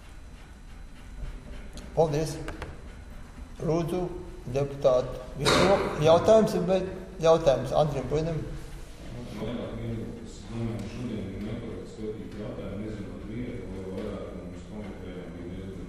Paldies. Lūdzu, deputāti, viedokļi. Jautājums ir, bet jautājums Andrim Puidam. Vairāk viedokļi. Es domāju, šodien ir nekorekti skatīt jautājumu, nezinot vietu, vai vairāk mums komitējām bija diezgan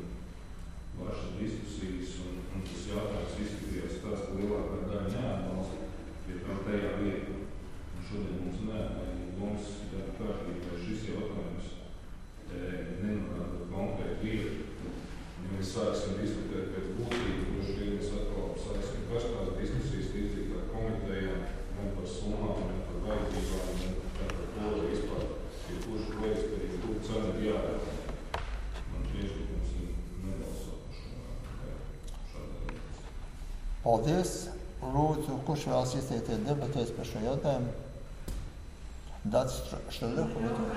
Paldies. Lūdzu, kurš vēlas izteikties debatēs par šo jautājumu? Dats Štaļļa.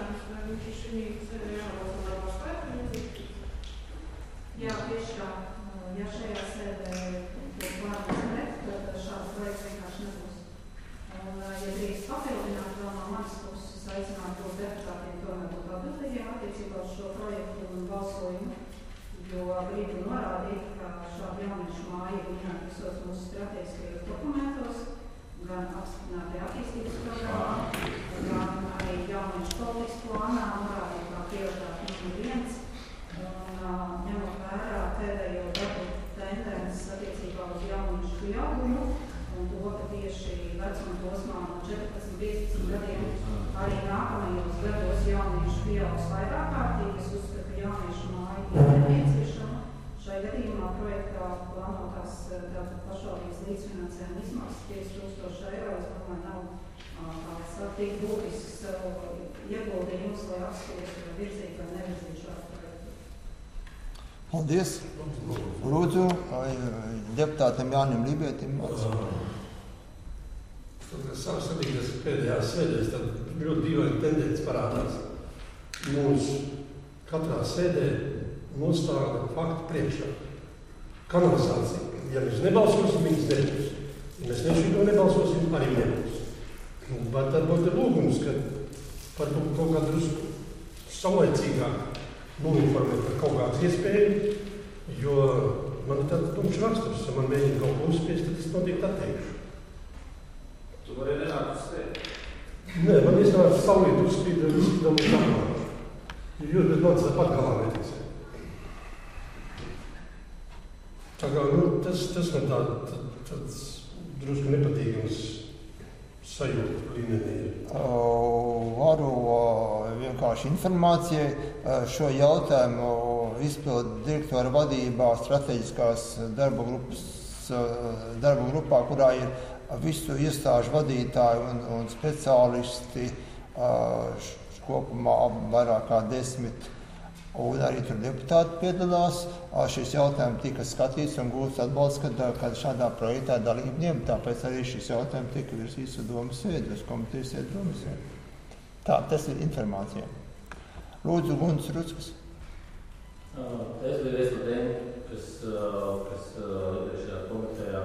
Jā, tieši tā. Ja šajā sēdē tiek vārds pret, tad šāds projekts vienkārši nebūs. Un, ja drīkst papildināt vēl no manas puses, aicināt tos deputātiem tomēr būt atbildīgiem attiecībā uz šo projektu un balsojumu, jo gribu norādīt, ka šāda jauniešu māja ir minēta visos mūsu strateģiskajos dokumentos, gan apstiprinātajā attīstības programmā, gan arī jauniešu politikas plānā, norādīt kā prioritāte numur viens. Un ņemot vērā pēdējo gadu tendences attiecībā uz jauniešu pieaugumu un to, ka tieši vecuma posmā no četrpadsmit līdz piecpadsmit gadiem arī nākamajos gados jauniešu pieaugs vairāk kārtīgi. Es uzskatu, ka jauniešu māja ir nepieciešama. Šai gadījumā projektā plānotās tātad pašvaldības līdzfinansējuma izmaksas pieci tūkstoši eiro. Es domāju, nav tāds tik būtisks ieguldījums, lai apskatītu, vai virzīt vai nevirzīt šādu projektu. Paldies. Lūdzu, deputātam Jānim Lībietim. Tad, kad sāk satīties pēdējās sēdēs, tad ļoti dīvaini tendences parādās. Mums katrā sēdē nostāda faktu priekšā. Kanalizācija. Ja mēs nebalsosim, viņas nebūs. Ja mēs nešito nebalsosim, arī nebūs. Bet tad būtu lūgums, ka par kaut kā drusku saulaicīgāk noinformēt par kaut kādas iespējas, jo man ir tāds tumšs raksturs, ja man mēģina kaut ko uzspiest, tad es noteikti atteikšu. Tu vari nenākt uz tevi? Nē, man iznāca saulīt uzspīd un izspīdam uz tālāk. Jo jūs man tāpat galā vērtīsiet. Tā kā, nu, tas, tas man tā, tā, tāds drusku nepatīkams sajūta līmenī. Varu vienkārši informācijai šo jautājumu izpildu direktora vadībā strateģiskās darba grupas, darba grupā, kurā ir visu iestāžu vadītāji un, un speciālisti kopumā vairāk kā desmit, un arī tur deputāti piedalās. Šis jautājums tika skatīts un gūts atbalsts, kad, kad šādā projektā dalību ņem. Tāpēc arī šis jautājums tika virsīts uz domas sēdi, uz komitejas sēdi domas sēdi. Tā, tas ir informācija. Lūdzu, Gunts Ruckis. Es biju viens no tiem, kas, kas iepriekšējā komitejā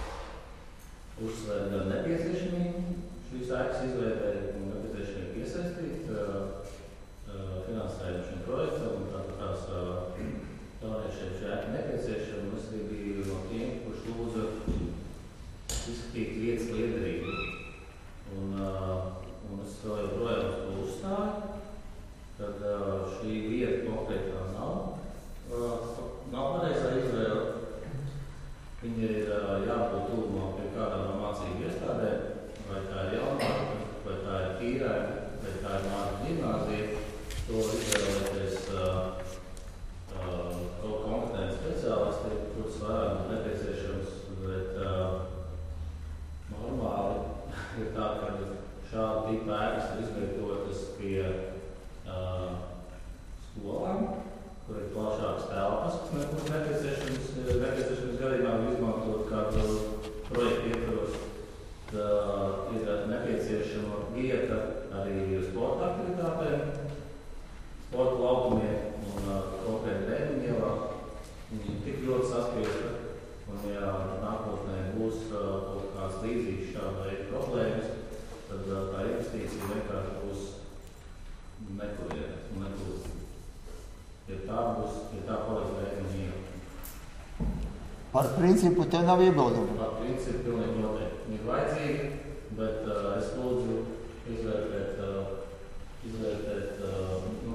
uzsvēra gan nepieciešamību šīs ēkas izveidē un nepieciešamību iesaistīt finansējumu šim projektam, un tātad tās jauniešiem šī ēka nepieciešama. Es arī biju no tiem, kurš lūdza izskatīt vietas liederību. Un, un es vēl joprojām uz to uzstāju, kad šī vieta konkrētā nav, nav pareizā izvēle. Viņa ir jābūt tuvumā pie kādām no mācību iestādēm, vai tā ir jaunāka, vai tā ir tīrāka, vai tā ir māca gimnāzija. To izvēlēties uh, uh, kaut kompetenti speciālisti, kurus vairāk būtu nepieciešams, bet uh, normāli ir tā, ka šāda tipa ēkas ir izvietotas pie uh, skolām, kur ir plašākas telpas, kas nebūtu nepieciešams, nepieciešams gadījumā izmantot kādu projektu ietvaros. Uh, ir nepieciešama vieta arī sporta aktivitātēm, sporta laukumiem un uh, konkrēti bērniņu ielā. Viņi tik ļoti saspiesta, un ja nākotnē būs uh, kaut kāds līdzīgs šāda veida problēmas, tad uh, tā investīcija vienkārši būs nekurēta un nebūs. Ja tā būs, ja tā paliks bērniņu ielā. Par principu te nav iebildumu. Par principu pilnīgi noteikti. Viņi ir vajadzīgi, bet uh, es lūdzu izvērtēt, uh, izvērtēt uh, nu,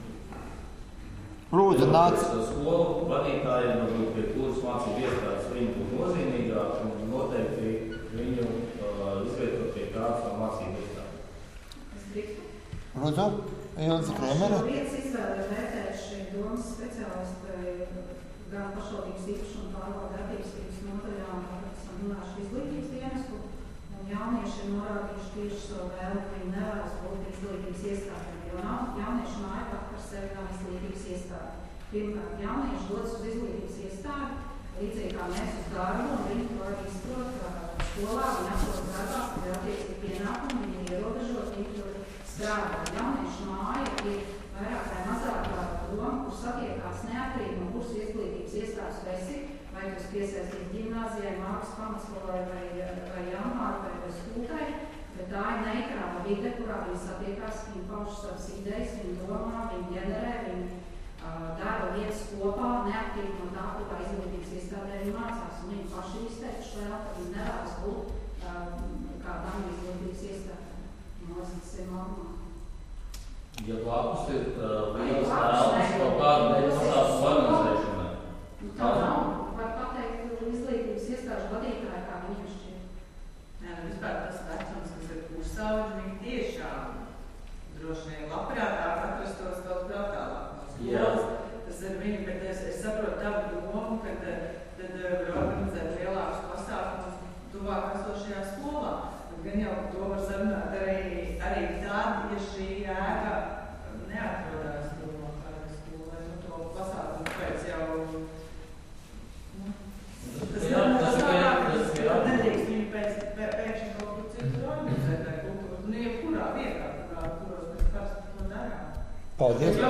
Lūdzu, nāc. Skolu vadītājiem, pie kuras mācību iestādes viņu būtu nozīmīgāk, un noteikti viņu uh, izvietot pie kādas no mācību iestādēm. Es drīkstu? Lūdzu, Ilze Kremere. Šo vietas izvēle ir vērtējuši domas speciālisti gan pašvaldības īpašuma pārvalde attīstības nodaļā, kā esam runājuši izglītības dienestu, un jaunieši ir norādījuši tieši savu vēlu, ka viņi nevēlas būt izglītības iestādēm, jo jaunieši māja pat par sevi nav izglītības iestāde. Pirmkārt, jaunieši dodas uz izglītības iestādi, līdzīgi kā mēs uz darbu, un viņi to izprot skolā, viņi atrod darbā, kad ir attiecīgi pienākumi, viņi ir ierobežot, viņi tur strādā. Jauniešu māja ir vairāk vai mazāk doma, kur satiekās neatkarīgi no kuras izglītības iestādes vesi, vai tas piesaistīt ģimnāzijai, mākslas pamatskolai vai, vai janvāru vai vai skūtai, bet tā ir neitrāla vide, kurā viņi satiekās, viņi pauž savas idejas, viņi domā, viņi ģenerē, viņi uh, dara lietas kopā, neatkarīgi no tā, kurā izglītības iestādē viņi mācās, un viņi paši izteikuši vēl, ka viņi nevēlas būt uh, kādām izglītības iestādēm. Mums tas ir normāli. Ja blakus ir uh, lielas tēlas kaut kāda pasākuma organizēšanai. Nu, tā nav. Var pateikt izglītības iestāžu vadītāji, kā viņiem šķiet. Jā, nu vispār tas vecums, kas ir pursauģi, viņi tiešām droši vien labprātāk atrastos daudz prātālāk no skolas. Tas ir viņi, bet es, es saprotu tavu domu, kad tad var organizēt lielākus pasākumus tuvāk esošajā skolā. Gan jau par to var sarunāt arī, arī tādi, ja šī ēka neatrodās tuvāk kādai skolai, nu to pasākumu pēc jau, nu, tas nav nedrīkst viņu pēc pēkšņi kaut kur citur organizēt vai kultūru, nu, jebkurā vietā, kurā, kuros mēs kāds to darām. Paldies.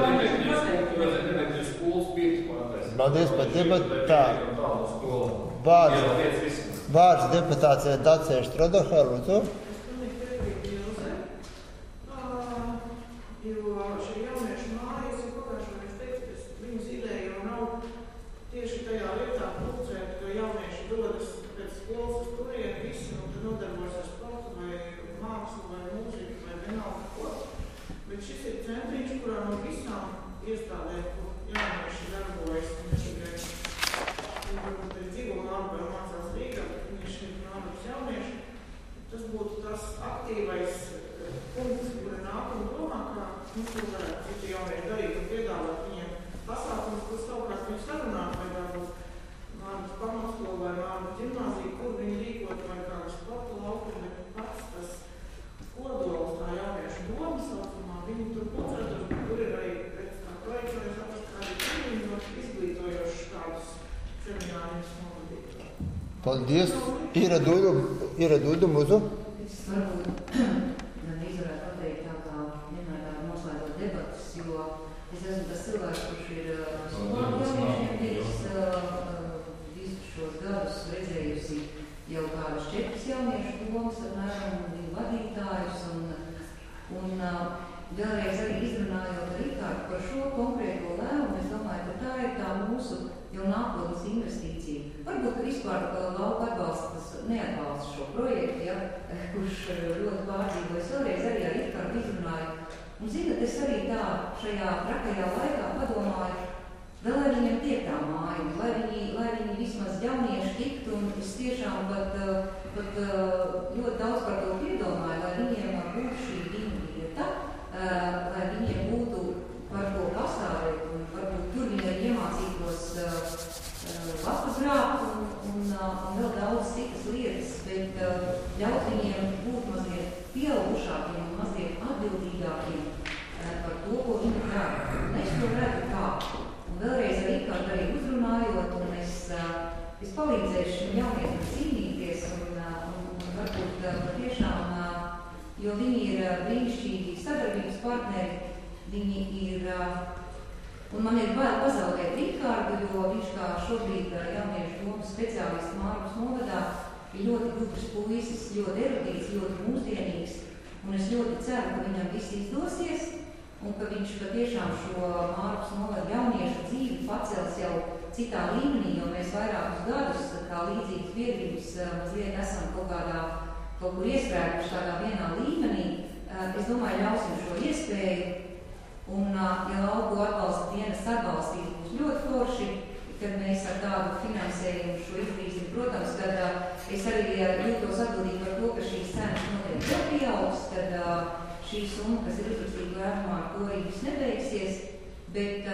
Paldies par debatu. Tā. Vārds. Vārds deputācijai Dacei Štrodohai, lūdzu. Es pilnīgi piekrītu Ilzei, jo šī jauniešu māja, es jau pagājušajā reiz teicu, ka viņas ideja jau nav tieši tajā vietā pulcēt, ka jaunieši dodas pēc skolas uz turieni visi un tad nodarbojas ar sportu vai mākslu vai mūziku vai vienalga ko. Bet šis ir centriņš, kurā no visām iestādēm, kur jaunieši darbojas, un es tikai varbūt ir dzīvo Lārbē mācās Rīgā, jaunieši, tas būtu tas aktīvais punkts, kur ir nākuma domā, kā mums to varētu citi jaunieši darīt un piedāvāt viņiem pasākumus, kur savukārt viņi sarunāt, vai varbūt māmas pamatskolu vai māmas ģimnāziju, kur viņi rīkot vai kādu sporta laukumu, bet pats tas kodols tā jauniešu doma saucamā, viņi tur pulcēt, tur ir arī pēc tā projekta, vai saprast, kādi treniņi izglītojoši kādus seminārus novadīt. Paldies. Ir dūdu, ir dūdu mūzu. Es varbūt gan izvarētu pateikt tā kā vienmēr noslēdot debatas, jo es esmu tas cilvēks, kurš ir skolām jauniešiem bijis visus šos gadus redzējusi jau kādas četras jauniešu domas, apmēram divu vadītājus un, un vēlreiz arī izrunājot ar Rikārdu par šo konkrēto lēmumu, es domāju, ka tā ir tā mūsu jau nākotnes investīcija. Varbūt, ka vispār lauka atbalstas neatbalsta šo projektu, ja, kurš ļoti pārdzīvojas. Vēlreiz arī ar Rikārdu izrunāju. Un, zināt, es arī tā šajā trakajā laikā padomāju, vēl lai viņiem tiek tā māja, lai viņi, lai viņi vismaz jaunieši tiktu, un es tiešām pat, pat ļoti daudz par to piedomāju, lai viņiem būtu šī viņa vieta, lai viņiem būtu par ko pastāvēt, un varbūt tur viņi arī iemācītos uh, lapas grābt un, un, uh, un vēl daudz citas lietas, bet uh, ļaut viņiem būt mazliet pieaugušākiem un mazliet atbildīgākiem uh, par to, ko viņi dara. Un es to redzu kā. Un vēlreiz ar Rikārdu arī uzrunājot, un es, uh, es palīdzēšu šim jauniekam cīnīties, un, uh, un, un varbūt uh, tiešām, uh, jo viņi ir uh, brīnišķīgi sadarbības partneri, viņi ir, un man ir bail pazaudēt Rikārdu, jo viņš kā šobrīd jauniešu domas speciālists Mārkus novadā ir ļoti gudrs puisis, ļoti erudīts, ļoti mūsdienīgs, un es ļoti ceru, ka viņam viss izdosies, un ka viņš patiešām šo Mārkus novada jauniešu dzīvi pacels jau citā līmenī, jo mēs vairākus gadus, kā līdzīgas biedrības, mazliet esam kaut kādā, kaut kur iestrēguši tādā vienā līmenī. Es domāju, ļausim šo iespēju. Un, ja lauku atbalsta dienas atbalstīs, būs ļoti forši, kad mēs ar tādu finansējumu šo izdarīsim. Protams, kad es arī jūtos atbildīgi par to, ka šīs cenas noteikti vēl pieaugs, kad šī summa, kas ir uzrakstīta lēmumā, ar to arī viss nebeigsies, bet,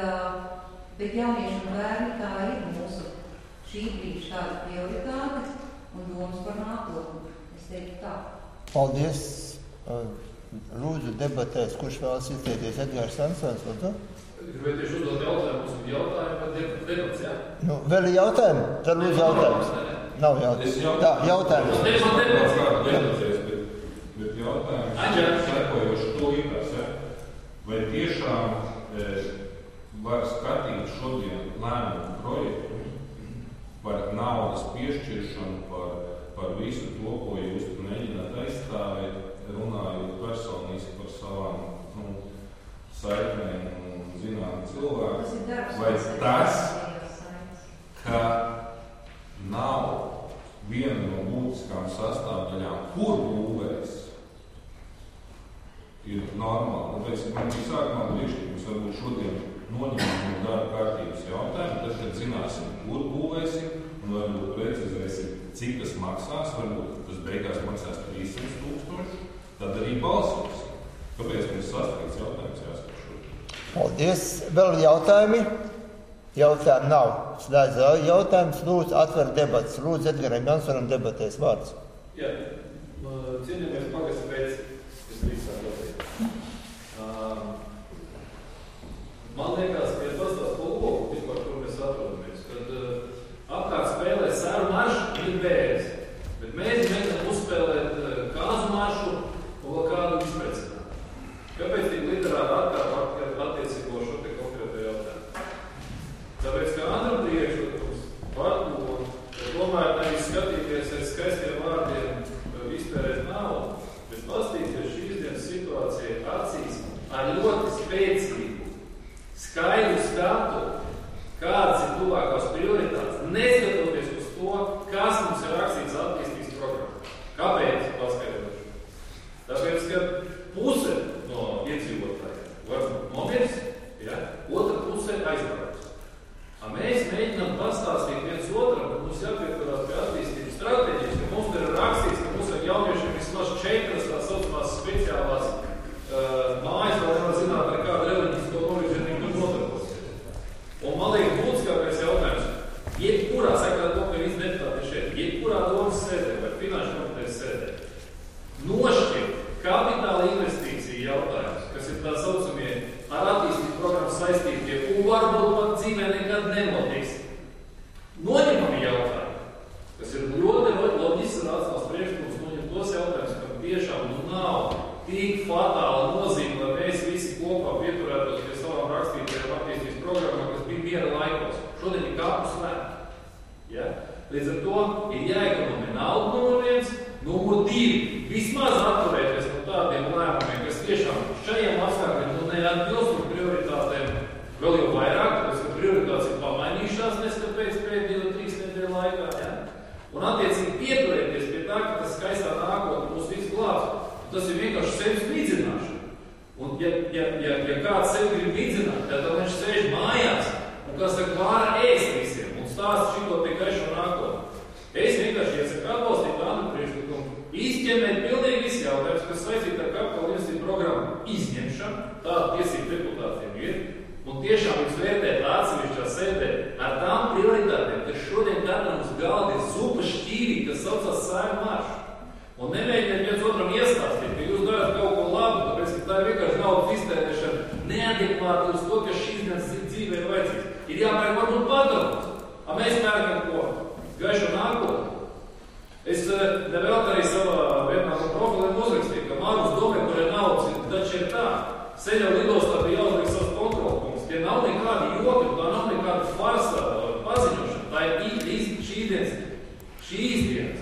bet jaunieši un bērni tā ir mūsu šī brīža tāda prioritāte un domas par nākotni. Es teiktu tā. Paldies. Lūdzu, debatēs, kurš vēlas izteikties? Edgars Ansons, lūdzu. Gribētu tieši uzdot jautājumu, mums ir jautājumi vai debats, jā? Nu, vēl ir jautājumi? Tad lūdzu jautājums. Nav jautājums. Tā, jautājums. Bet jautājums sekojoši to īpēc, vai tiešām e, var skatīt šodien lēmumu projektu par naudas piešķiršanu, par, par visu to, ko jūs mēģināt aizstāvēt, runājot personiski par savām nu, saiknēm un zinām cilvēku, vai tas, ka nav viena no būtiskām sastāvdaļām, kur būvēs, ir normāli. Tāpēc man bija sākumā priekšlikums, varbūt šodien noņemam no darba kārtības jautājumu, tad, kad zināsim, kur būvēsim, un varbūt precizēsim, cik tas maksās, varbūt tas beigās maksās trīssimt tūkstoši, tad arī balsosim. Kāpēc mums sastrīds jautājums jāskat šodien? Paldies. Vēl jautājumi? Jautājumu nav. Slēdz jautājums. Lūdzu, atver debats. Lūdzu, Edgaram Jansonam debatēs vārds. Jā, cienījamies pagasta pēc, es drīkstāk pateikt. Man liekas, ka ir pastāst to loku, vispār, kur mēs atrodamies, kad uh, apkārt spēlē sēru maršu un ir bērns. Bet mēs mēģinām uzspēlēt uh, kāzu maršu un vēl kādu izprecināt. Kāpēc tik literāri atkārt attiecīgo šo te konkrēto jautājumu? Tāpēc, ka Andram priekšlikums par to, ka tomēr nevis skatīties ar skaistiem vārdiem iztērēt naudu, bet pastīties šīs dienas situācijai acīs ar ļoti spēcīgu skaidru skatu, kādas ir tuvākās prioritātes, neskatoties uz to, kas mums ir rakstīts attīstības programmā. Kāpēc paskaidrošu? Tāpēc, ka puse no iedzīvotājiem var nomirs, ja? Otra puse aizbrauks. Mēs mēģinām pastāstīt viens otram, ka mums jāpieturās pie attīstības stratēģijas, ka mums ir rakstīts, ka mums ir jauniešiem vismaz četras tā saucamās speciālās uh, mājas, lai var zināt, ar kādu reliģisko novirzienu viņi nodarbosies. Un man liekas, būtiskākais jautājums, jebkurā, sakot to, ka visi deputāti ir šeit, jebkurā domas sēdē vai finanšu komitejas sēdē, nošķirt kapitāla investīcija jautājums, kas ir tā saucamie ar attīstības programmu saistītie, un varbūt pat dzīvē nekad nenotiks. Noņemami jautājumi, kas ir ļoti loģisks racionāls priekšlikums, noņem tos jautājumus, ka tiešām nu nav tik fatāla nozīme, lai mēs visi kopā pieturētos pie savām rakstītajām attīstības programmām, kas bija miera laikos. Šodien ir kāpu svētki. Ja? Līdz ar to ir jāekonomē naudu numur viens, numur divi. Vismaz atturēties no tādiem lēmumiem, kas tiešām šajiem apstākļiem nu neatbilst par prioritātēm vēl jau vairāk, tāpēc, ka prioritātes ir pamainījušās neskapēc pēdējo trīs nedēļu laikā. Ja? Un attiecīgi pieturēties pie tā, ka tas skaistā nākotne mūs visu glābs. Tas ir vienkārši sevis vidzināšana. Un ja, ja, ja, ja kāds sevi grib vidzināt, tad viņš sēž mājās un, kā saka, vāra ēst visiem un stāsta šito pie gaišo nākotni. Es vienkārši iesaku atbalstīt Andru priekšlikumu, izķemēt pilnīgi visi jautājums, kas saistīta ar kapitāla investīciju programmu izņemšanu, tāda tiesība deputātiem ir, un tiešām viņus vērtēt atsevišķā sēdē ar tām prioritātēm, kas šodien katram uz galda ir zupa šķīvī, kas saucās Saeimu maršu. Un nemēģiniet viens otram iestāstīt, ka jūs darat kaut ko labu, tāpēc, ka tā ir vienkārši naudas iztērēšana neadekvāti uz to, kas šīs dienas dzīvē ir vajadzīgs. Ir jāpērk varbūt padomus. A mēs pērkam ko? Gaišo nākotni. Es nevēlēt arī savā vienā no profiliem uzrakstīju, ka Mārus domē, kur ir naudas, taču ir tā. Ceļā lidostā bija jāuzliek savas kontrolpunktus. Tie nav nekādi joki, tā nav nekāda farsa paziņošana. Tā ir īsti šīs dienas, šīs dienas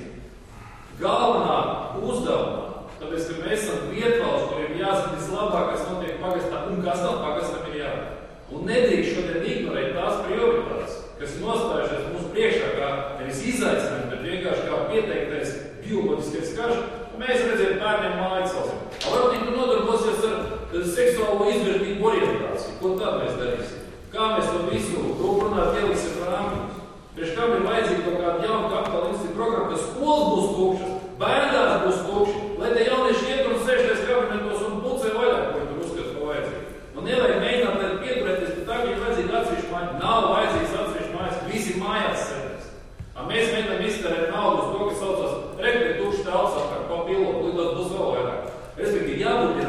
galvenā uzdevumā. Tāpēc, ka mēs esam vietvalsts, kuriem jāzina vislabāk, kas notiek pagastā un kas tam pagastam ir jādara. Un nedrīkst šodien ignorēt tās prioritātes, kas ir nostājušies mūsu priekšā kā nevis izaicinājumi, bet vienkārši kā pieteiktais bioloģiskais karš. Mēs redzējām bērniem māju celsim. Varbūt viņi nodarbosies ar seksuālo izvērtību orientāciju. Ko tad mēs darīsim? Kā mēs to visu runāt ieliksim rāmjus? Priekš kam ir vajadzīga kaut kāda jauna kapitāla investīcija programma, ka skolas būs tukšas, bērndārs būs tukši, lai te jaunieši iet un sēžties kabinetos un pulcē vaļā, ko viņi tur uzskata, ko vajadzīgi. Un nevajag mēģināt, lai pieturēties pie tā, ka ir vajadzīga atsevišķa māja. Nav vajadzīgs atsevišķa mājas, visi mājās sēdēs. Mēs mēģinām iztērēt naudu uz to, kas saucās rekvēt tukši telpas apkārt, pa pilotu, lidot būs vēl vairāk. Respektīvi, jābūt pie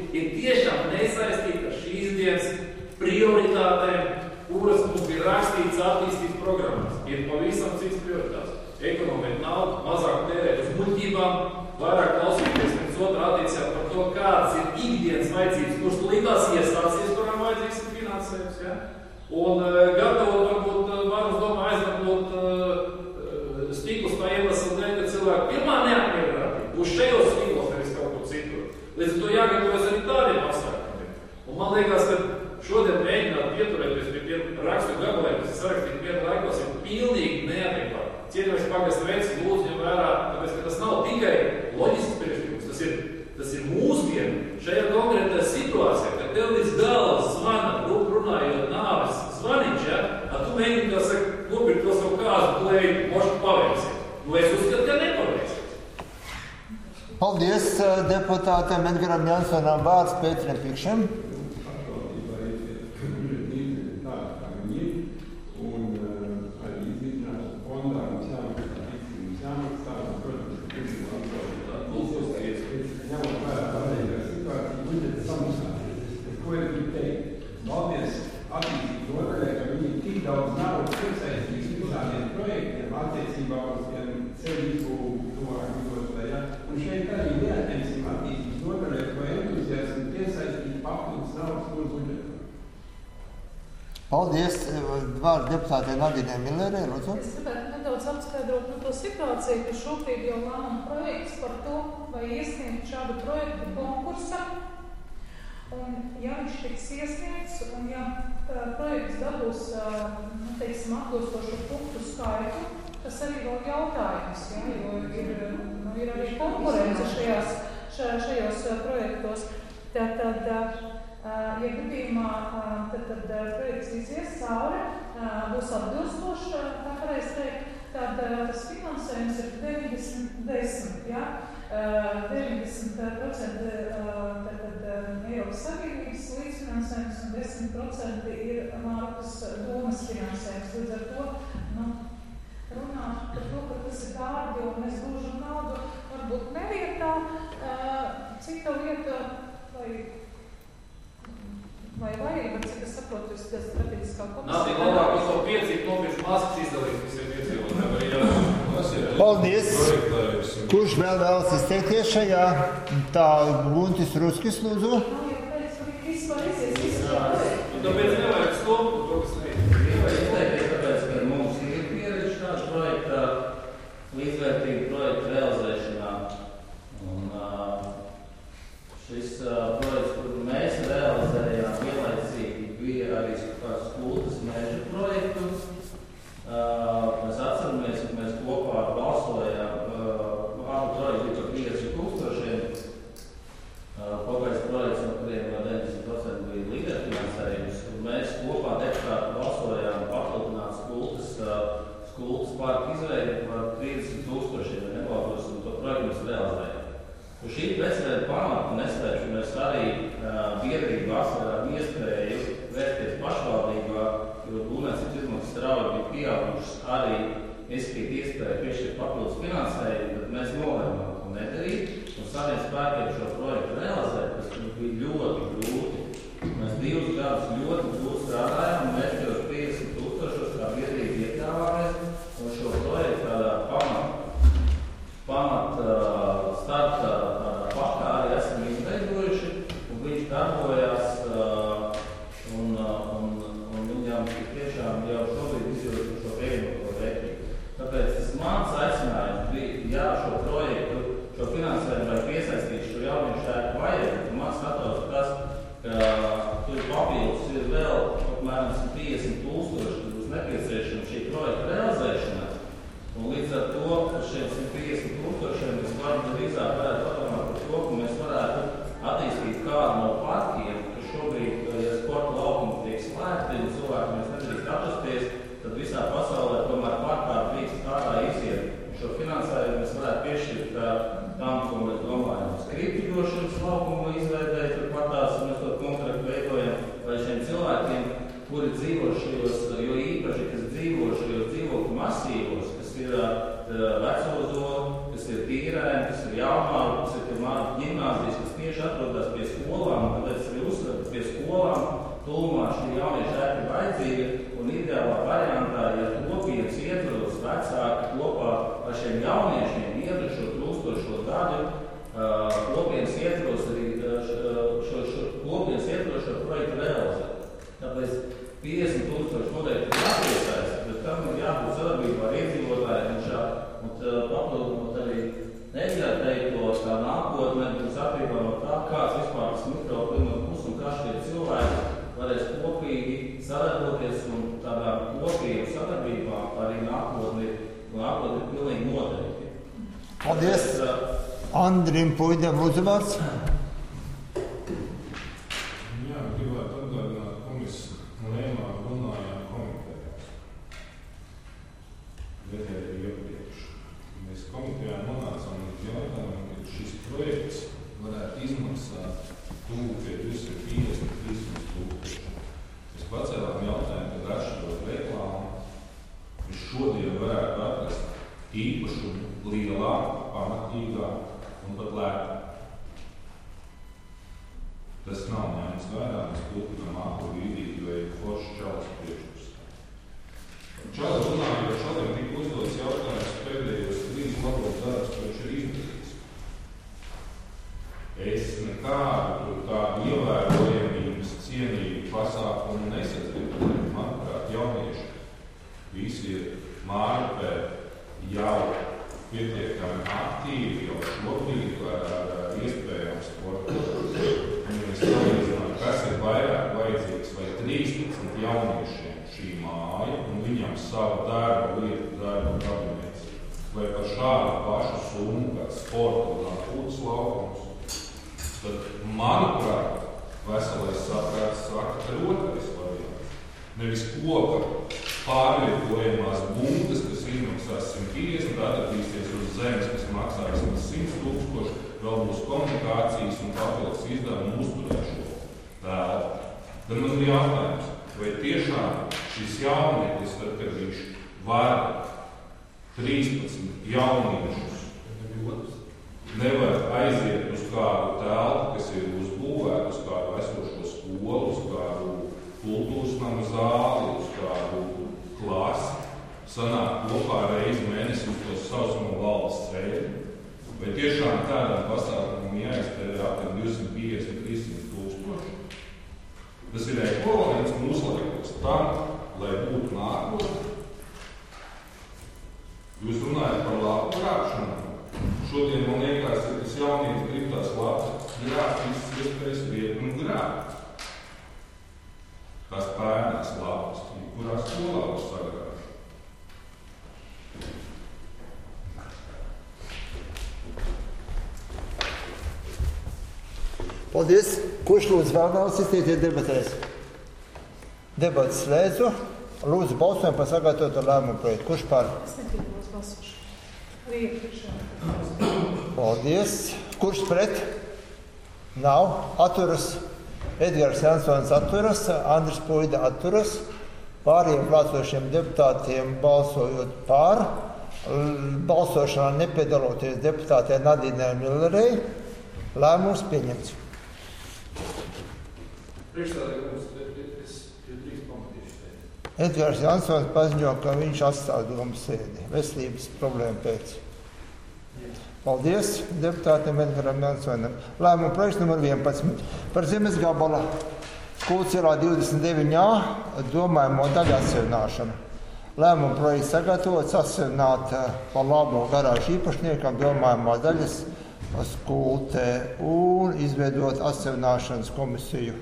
ir tiešām nesaistīti ar šīs dienas prioritātēm, kuras mums ir rakstīts attīstības programmas. Ir pavisam cits prioritāts. Ekonomēt naudu, mazāk tērēt uz muļķībām, vairāk klausīties viens otrā attiecībā par to, kādas ir ikdienas vajadzības, kuras līdās iestāsies, kurām vajadzīgs ir finansējums. Ja? Un uh, gatavot varbūt uh, varas domā aiznakot uh, stiklus tā iemeslu dēļ, ka cilvēki pirmā neapmierinātība būs šajos stiklos, nevis kaut kur citur. Līdz ar to jāgatavojas arī tādiem pasākumiem. Un man liekas, ka šodien mēģināt pieturēties pie pie rakstu gabaliem, kas ir sarakstīti vienu laikos, ir pilnīgi neadekvāti. Cienījamies pagasta veids, lūdzu ņem vērā, tāpēc, ka tas nav tikai loģisks priekšlikums, tas ir, tas ir mūsdienu šajā konkrētajā situācijā, kad tev līdz galam zvana, runājot nāves zvaniņš, ja, a tu mēģini, kā saka, nopirkt to savu kāzu plēju, mošu paveiksies. Nu, es uzskatu, ka nepaveiksies. Paldies deputātam Edgaram Jansonam, vārds Pēterim Pikšam. Paldies. Vārds deputātei Nagidai Millerei, lūdzu. Es gribētu nedaudz apskaidrot nu, to situāciju, ka šobrīd jau lēmuma projekts par to, vai iesniegt šādu projektu konkursam. Un, ja viņš tiks iesniegts, un ja tā, projekts dabūs, nu, teiksim, atbilstošu punktu skaitu, tas arī vēl jautājums, ja, jo ir, nu, ir arī konkurence šajās, šajos projektos. Tātad, ja gadījumā tad, tad projekts izies cauri, būs atbilstošs, tā pareizi teikt, tad tas finansējums ir deviņdesmit desmit, ja? deviņdesmit procenti Eiropas Savienības līdzfinansējums un desmit procenti ir Markas domas finansējums. Līdz ar to, nu, runāt par to, ka tas ir dārgi un mēs gūžam naudu, varbūt nevietā, cita lieta, vai Vai vajag, bet cik es saprotu, es tas strateģiskā komisija... Nātī labāk, es to piecīt nopirkt maskas izdalīt visiem piedzīvotājiem. Paldies! Kurš vēl vēlas izteikties šajā? Tā Guntis Ruskis, lūdzu. Nav jau pēc, ka vispār izies, vispār. Un tāpēc nevajag stopu, to, kas nevajag. Nevajag izteikties, tāpēc, ka mums ir pieredze šāds projekta, līdzvērtīgu projektu realizēšanā. Un šis projekts, kuru mēs realizējām, vienlaicīgi bija arī Skultas meža projektu. Mēs atceramies, ka mēs kopā balsojām, abu projektu bija par pieci tūkstošiem. Pagājis projekts, no kuriem deviņdesmit procenti bija līderfinansējums. Mēs kopā deputāti balsojām papildināt Skultas, Skultas parku izveidi par trīsdesmit tūkstošiem, ja nebaldos, un to projektu mēs realizējām. Uz šī pēcveida pamata nespēju mēs arī uh, biedrību vasarā iespēju vērsties pašvaldībā, jo būvniecības izmaksas strauji bija pieaugušas arī izskatīt iespēju piešķirt papildus finansējumu, bet mēs nolēmām to nedarīt un saviem spēkiem šo projektu realizēt, tas bija ļoti grūti. Mēs divus gadus ļoti grūti strādājām un mēs jau piecdesmit tūkstošos kā biedrība iekļāvāmies un šo projektu tādā pamat, pamat uh, starta pakā arī esam izveidojuši, un viņš darbojās, uh, un, uh, un, un viņam tiešām jau šobrīd izjūtu šo pieņemto vērtību. Tāpēc tas mans aicinājums bija, jā, šo projektu, šo finansējumu vai piesaistīt šo jauniņu šēku vajag, un man skatās tas, ka tur papildus ir vēl apmēram piecdesmit tūkstoši, kas būs nepieciešami šī projekta realizēšanai. Un līdz ar to šiem simt piecdesmit tūkstošiem mēs varam drīzāk varētu padomāt par to, ka mēs varētu attīstīt kādu no parkiem, panāks mikroklimatu plus un kā šie cilvēki varēs kopīgi sadarboties un tādā kopīgu sadarbībā arī nākotni, nākotni pilnīgi noteikti. Paldies! Andrim Puidem, lūdzu vārds. Jā, gribētu atgādināt, ko mēs lēmā runājām komitejās. Bet arī iepriekš. Mēs komitejā nonācām līdz jautājumam, ka šis projekts varētu izmaksāt tuvu pie divsimt piecdesmit līdz trīssimt tūkstoši. Mēs pacēlām jautājumu, kad atšķirot reklāmu, mēs šodien varētu atrast īpašu lielāku, pamatīgāku un pat lētāku. Tas nav ņemts vērā, mēs turpinām ātru vīdīt, vai forši čalis priekšpus. Čalis runāja, jo šodien tika uzdots jautājums pēdējos trīs labos darbus, ko viņš ir izdarījis. Es nekādu tādu ievērojamības cienību pasākumu nesadzirdu. Manuprāt, jaunieši visi ir Mārupē jau pietiekami aktīvi, jau šobrīd ar, ar iespējām sportot. Un mēs salīdzinām, kas ir vairāk vajadzīgs, vai trīspadsmit jauniešiem šī māja un viņam savu darba lietu, darba kabinets, vai par šādu pašu summu, kā sporta un atpūtas laukums. Tad, manuprāt, veselais saprāts saka, ka ir otrais variants. Nevis koka pārvietojamās bungas, kas izmaksās simt piecdesmit, atradīsies uz zemes, kas maksā vismaz simt tūkstoši, vēl būs komunikācijas un papildus izdevumu uzturēt šo tēlu. Tad man ir jautājums, vai tiešām šis jaunietis, tad, kad viņš var trīspadsmit jauniešus, nevar aiziet uz kādu telpu, kas ir uzbūvēta, uz kādu esošo skolu, uz kādu kultūras nama zāli, uz kādu klasi, sanāk kopā reizi mēnesi uz to saucamo valsts ceļu. Vai tiešām tādām pasākumam jāiztērē apmēram divsimt piecdesmit līdz trīssimt tūkstoši? Tas ir ekvivalents mūsu laikos tam, lai būtu nākotne. Jūs runājat par lapu krāpšanu. Šodien, man liekas, ka tas jaunietis grib tās lapas grābt, visas iespējas vietu un grābt. Tās pērnās lapas, kurā skolā uz sagrāžu. Paldies. Kurš lūdzu vēl vēlas izteikties debatēs? Debates slēdzu. Lūdzu balsojumu par sagatavotu lēmumu projektu. Kurš par? Es nepiedalos balsošanā. Arī iepriekšējā. Paldies. Kurš pret? Nav. Atturas. Edgars Jansons atturas. Andris Puida atturas. Pārējiem klātsošiem deputātiem balsojot par. Balsošanā nepiedaloties deputātē Nadīnai Millerei. Lēmums pieņemts. Priekšstādājums, es ir trīs pamatīšu teikt. Edgars Jansons paziņo, ka viņš atstāja domu sēdi. Veselības problēma pēc. Paldies deputātiem Edgaram Jansonam. Lēmuma projekts numur vienpadsmit. Par zemes gabala skolas ielā divdesmit deviņi A domājamo daļu atsevināšanu. Lēmuma projekts sagatavots atsevināt par labu garāžu īpašniekam domājamās daļas skultē un izveidot atsevināšanas komisiju.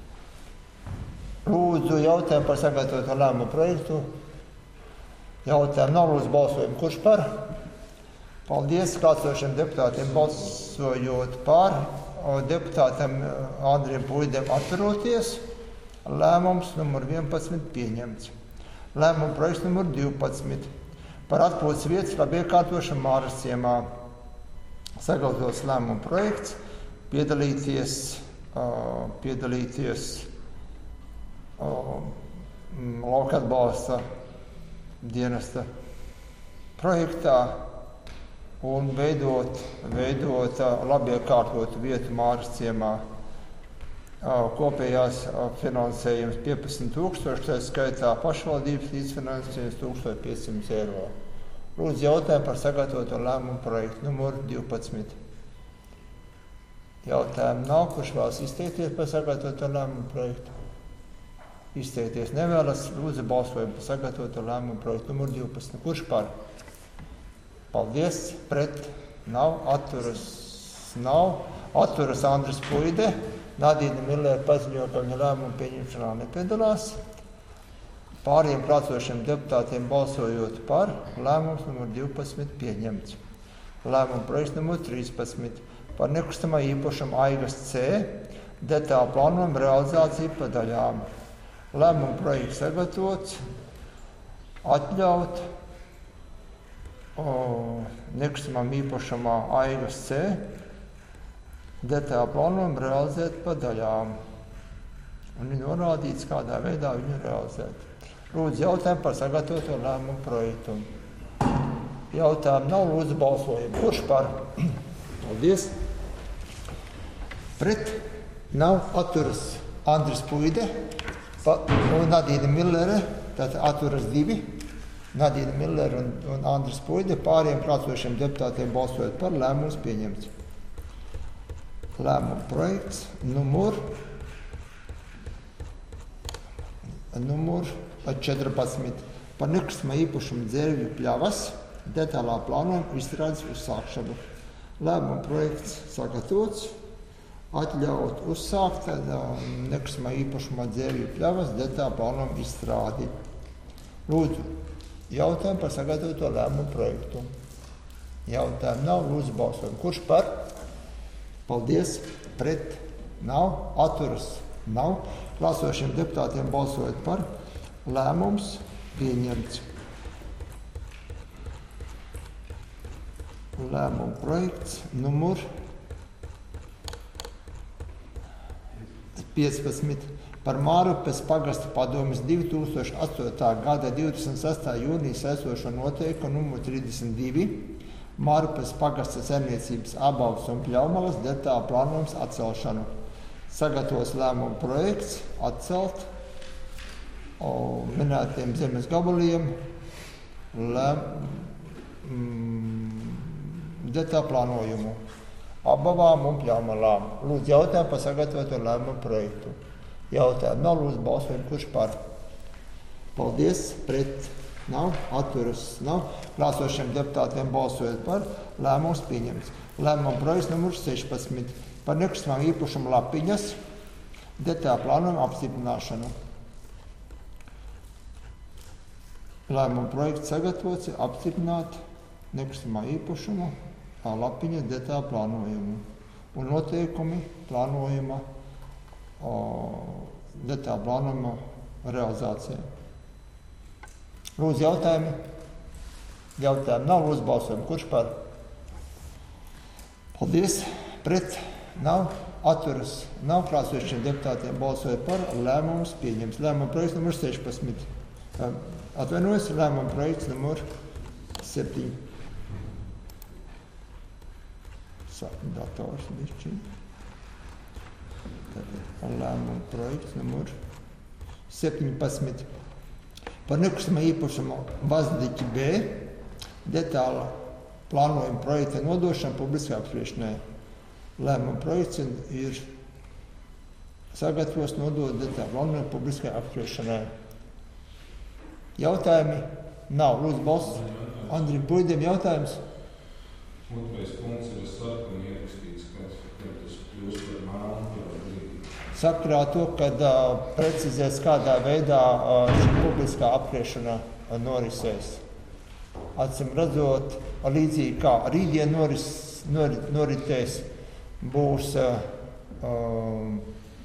Lūdzu jautājumu par sagatavotu lēmumu projektu. Jautājumu nav, lūdzu balsojumu. Kurš par? Paldies klātsošiem deputātiem balsojot par. Deputātam Andriem Puidem atturoties. Lēmums numur vienpadsmit pieņemts. Lēmuma projekts numur divpadsmit. Par atpūtas vietas labi iekārtošanu Māras ciemā. Sagatavots lēmuma projekts. Piedalīties, uh, piedalīties uh, lauka atbalsta dienesta projektā un veidot, veidot uh, labi iekārtotu vietu Māras ciemā. Uh, kopējās uh, finansējums piecpadsmit tūkstoši, tā skaitā pašvaldības līdzfinansējums tūkstoš piecsimt eiro. Lūdzu jautājumu par sagatavoto lēmumu projektu numur divpadsmit. Jautājumu nav, kurš vēlas izteikties par sagatavoto lēmumu projektu? Izteikties nevēlas. Lūdzu balsojumu par sagatavoto lēmumu projektu numur divpadsmit. Kurš par? Paldies. Pret? Nav. Atturas? Nav. Atturas Andris Puide. Nadīna Millere paziņoja, ka viņa lēmumu pieņemšanā nepiedalās. Pāriem klātsošiem deputātiem balsojot par, lēmums numur divpadsmit pieņemts. Lēmuma projekts numur trīspadsmit par nekustamā īpašuma Aigas C detālu plānojumu realizāciju pa daļām. Lēmuma projekts sagatavots atļaut o, nekustamām īpašumā Aigas C detālu plānojumu realizēt pa daļām. Un ir norādīts, kādā veidā viņu realizēt. Lūdzu jautājumu par sagatavoto lēmumu projektu. Jautājumu nav, lūdzu balsojumu. Kurš par? Paldies. Pret nav, atturas Andris Puide un Nadīna Millere, tātad atturas divi. Nadīna Millere un, un Andris Puide, pāriem klātsošiem deputātiem balsojot par, lēmums pieņemts. Lēmuma projekts numur numur četrpadsmit par nekustamā īpašuma dzērvju pļavas detālā plānojuma izstrādes uzsākšanu. Lēmuma projekts sagatavots atļaut uzsākt nekustamā īpašuma dzērvju pļavas detālā plānojuma izstrādi. Lūdzu, jautājumu par sagatavoto lēmumu projektu. Jautājumu nav, lūdzu balsojumu. Kurš par? Paldies. Pret? Nav. Atturas? Nav. Klāsošiem deputātiem balsojot par, lēmums pieņemts. Lēmuma projekts numur piecpadsmit par Mārupes pagasta padomes divi tūkstoši astotā gada divdesmit sestā jūnijas esošo noteikumu numur trīsdesmit divi Mārupes pagasta saimniecības abaus un pļaumalas detālu plānojums atcelšanu. Sagatavos lēmuma projekts atcelt o, minētiem zemes gabaliem lēm, mm, detālu plānojumu abavām un pļaumalām. Lūdzu jautājumu par sagatavoto lēmuma projektu. Jautājumu nav, lūdzu balsojumu, kurš par? Paldies, pret nav, atturas nav. Klāsošiem deputātiem balsojot par, lēmums pieņemts. Lēmuma projekts numurs sešpadsmit par nekustamām īpašuma lapiņas detālu plānojumu apstiprināšanu. Lēmuma projekts sagatavots apstiprināt nekustamā īpašuma lapiņas detālu plānojumu un noteikumi plānojuma o, detālu plānojuma realizācijā. Lūdzu jautājumi. Jautājumi nav, lūdzu balsojumu. Kurš par? Paldies. Pret? Nav. Atturas? Nav. Klāsošiem deputātiem balsojot par, lēmums pieņems. Lēmuma projekts numur sešpadsmit. Atvainojos, lēmuma projekts numur septiņi. Sākam dators bišķiņ. Tad lēmuma projekts numur septiņpadsmit. Par nekustamā īpašuma Vazdiķi B detāla plānojuma projekta nodošana publiskā apspriešanai. Lēmuma projekts ir sagatavos nodot detāla plānojuma publiskā apspriešanai. Jautājumi nav. Lūdzu balsts. Andrim Puidiem jautājums. Otrais punkts ir sarkani ierakstīts, ka tas kļūst par māmu. Sakarā to, kad uh, precizēs, kādā veidā uh, šī publiskā apriešana uh, norisēs. Acīm redzot, līdzīgi kā rītdien noris, norit, noritēs, būs uh, um,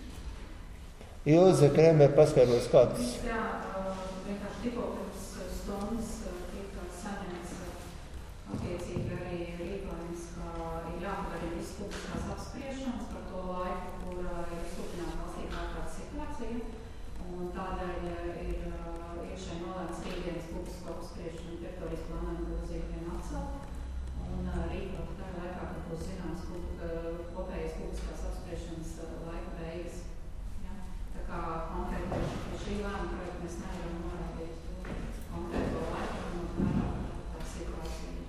Ilze Krēmē paskaidros kādas. Jā, vienkārši tikko pirms stundas tika saņemts attiecīgi arī rīkojums, ka ir jāpadara viss publiskās apspriešanas par to laiku, kur ir izsludināta valstībā ārkārtas situācija. Un tādēļ ir iekšēji nolēmts rītdienas publisko apspriešanu teritorijas plānojumu grozījumiem atcelt. Un rīkot tajā laikā, kad būs zināms kopējas publiskās apspriešanas laika beigas. Ja? Tā kā konkrēti pie šī lēmuma projekta mēs nevaram norādīt konkrēto laiku un tā situācija.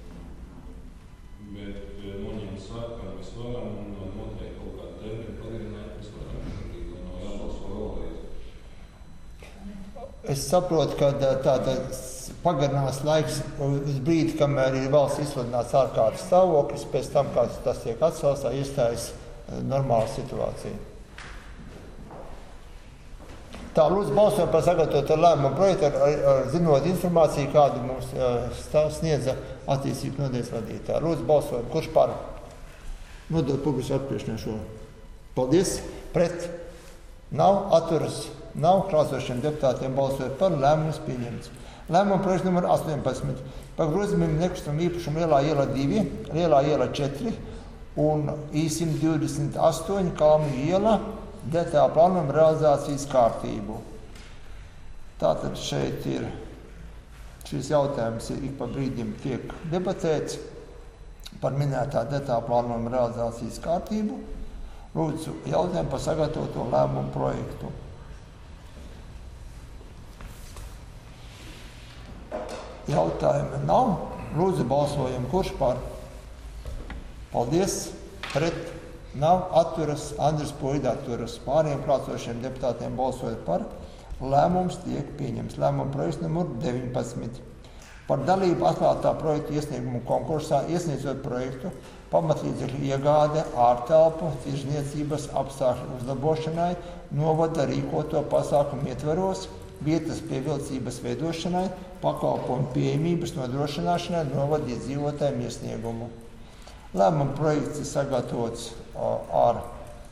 Bet noņemt sākam mēs varam un noteikti kaut kādu terminu pagarināt, mēs varam arī no jābalso vēlreiz. Es saprotu, ka tāda pagarinās laiks uz brīdi, kamēr ir valsts izsludināts ārkārtas stāvoklis, pēc tam, kā tas tiek atcelts, iestājas normāla situācija. Tā, lūdzu, balsojam par sagatavoto lēmumu projektu ar, ar, ar zinot informāciju, kādu mums uh, sniedza attīstības nodaļas vadītāji. Lūdzu, balsojam. Kurš par? Nodot publisku apspriešanai šo. Paldies. Pret? Nav. Atturas? Nav. Klāsošiem deputātiem balsojot par. Lēmums pieņemts. Lēmuma projekts numur astoņpadsmit. Par grozījumiem nekustamā īpašuma Lielā iela divi, Lielā iela četri un I simt divdesmit astoņi Kalnu iela detaļā plānojuma realizācijas kārtību. Tātad šeit ir šis jautājums ir ik pa brīdim tiek debatēts par minētā detaļā plānojuma realizācijas kārtību. Lūdzu, jautājumu par sagatavoto lēmumu projektu. Jautājumi nav. Lūdzu, balsojam. Kurš par? Paldies. Pret? Nav. Atturas. Andris Puida atturas. Pārējiem klātsošiem deputātiem balsojot par. Lēmums tiek pieņems. Lēmuma projekts numur deviņpadsmit. Par dalību atklātā projekta iesniegumu konkursā iesniedzot projektu pamatlīdzekļu iegāde ārtelpu tirzniecības apstākļu uzlabošanai novada rīkoto pasākumu ietveros vietas pievilcības veidošanai, pakalpojumu pieejamības nodrošināšanai novada iedzīvotājiem iesniegumu. Lēmuma projekts ir sagatavots ar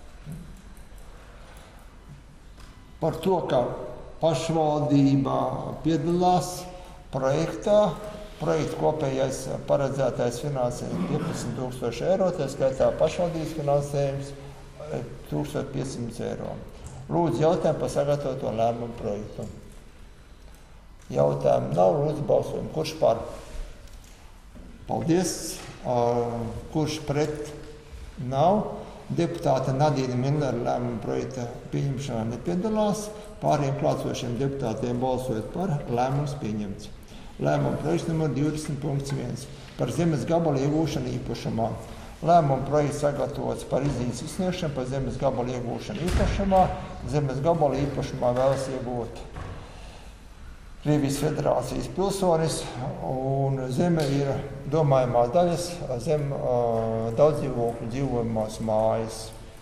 par to, ka pašvaldība piedalās projektā. Projekta kopējais paredzētais finansējums piecpadsmit tūkstoši eiro, tā skaitā pašvaldības finansējums tūkstoš piecsimt eiro. Lūdzu, jautājumu par sagatavoto lēmumu projektu. Jautājumu nav, lūdzu, balsojumu. Kurš par? Paldies. Kurš pret? Nav. Deputāte Nadīna Millera lēmuma projekta pieņemšanā nepiedalās. Pārējiem klātsošiem deputātiem balsojot par, lēmums pieņemts. Lēmuma projekts numur divdesmit punkts viens par zemes gabalu iegūšanu īpašumā. Lēmuma projekts sagatavots par izziņas izsniegšanu par zemes gabalu iegūšanu īpašumā. Zemes gabalu īpašumā vēlas iegūt Krievijas Federācijas pilsonis, un zeme ir domājumās daļas zem uh, daudzdzīvokļu dzīvojamās mājas.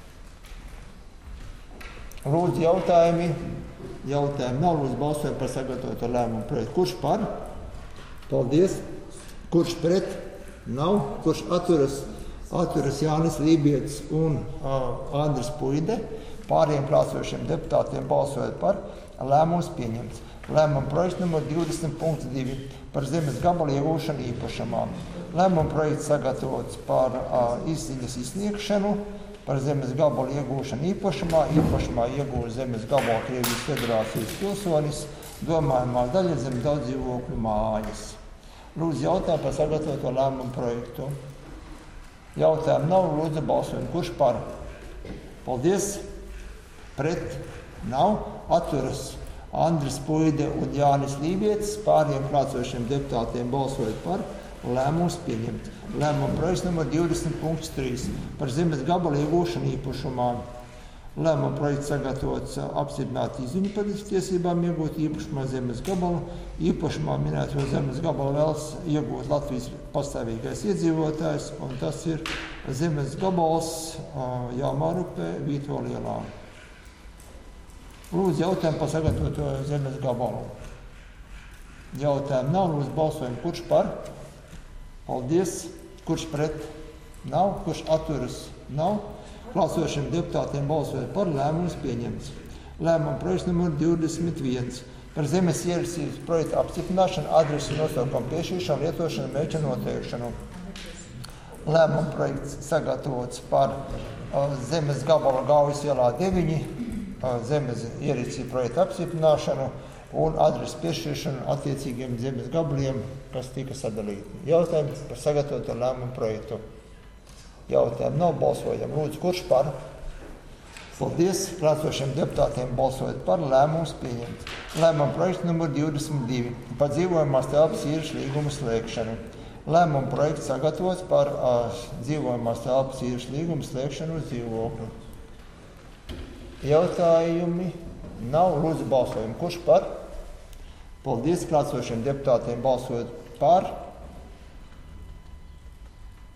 Lūdzu, jautājumi. Jautājumi nav. Lūdzu, balsojam par sagatavoto lēmumu projektu. Kurš par? Paldies. Kurš pret? Nav. Kurš atturas? Atturas Jānis Lībietis un uh, Andris Puide. Pārējiem klātsošiem deputātiem balsojot par, lēmums pieņemts. Lēmuma projekts numur divdesmit punkts divi par zemes gabalu iegūšanu īpašumā. Lēmuma projekts sagatavots par uh, izziņas izsniegšanu par zemes gabalu iegūšanu īpašumā. Īpašumā iegūst zemes gabalu Krievijas Federācijas pilsonis, domājumā daļa zem daudzdzīvokļu mājas. Lūdzu, jautājumu par sagatavoto lēmumu projektu. Jautājumu nav, lūdzu, balsojumu. Kurš par? Paldies. Pret? Nav. Atturas Andris Puide un Jānis Lībietis. Pārējiem klātsošiem deputātiem balsojot par, lēmums pieņemt. Lēmuma projekts numur divdesmit punkts trīs par zemes gabalu iegūšanu īpašumā. Lēmuma projekts sagatavots apstiprināt izziņu par tiesībām iegūt īpašumā zemes gabalu. Īpašumā minēto zemes gabalu vēlas iegūt Latvijas pastāvīgais iedzīvotājs, un tas ir zemes gabals Jāmārupē, Vītola ielā. Lūdzu, jautājumu par sagatavoto zemes gabalu. Jautājumu nav, lūdzu, balsojumu. Kurš par? Paldies. Kurš pret? Nav. Kurš atturas? Nav. Klātsošiem deputātiem balsojot par, lēmums pieņemts. Lēmuma projekts numur divdesmit viens par zemes ierasības projekta apstiprināšanu, adresu nosaukumu piešķiršanu, lietošanu, mērķa noteikšanu. Lēmuma projekts sagatavots par uh, zemes gabalu Gaujas ielā deviņi, uh, zemes ierasības projekta apstiprināšanu un adresu piešķiršanu attiecīgiem zemes gabaliem, kas tika sadalīti. Jautājums par sagatavoto lēmumu projektu. Jautājumu nav, balsojam. Lūdzu, kurš par? Paldies. Klātsošiem deputātiem balsojot par, lēmums pieņemts. Lēmuma projekts numur divdesmit divi par dzīvojamās telpas īres līgumu slēgšanu. Lēmuma projekts sagatavots par uh, dzīvojamās telpas īres līgumu slēgšanu uz dzīvokļu. Jautājumi nav. Lūdzu, balsojam. Kurš par? Paldies. Klātsošiem deputātiem balsojot par.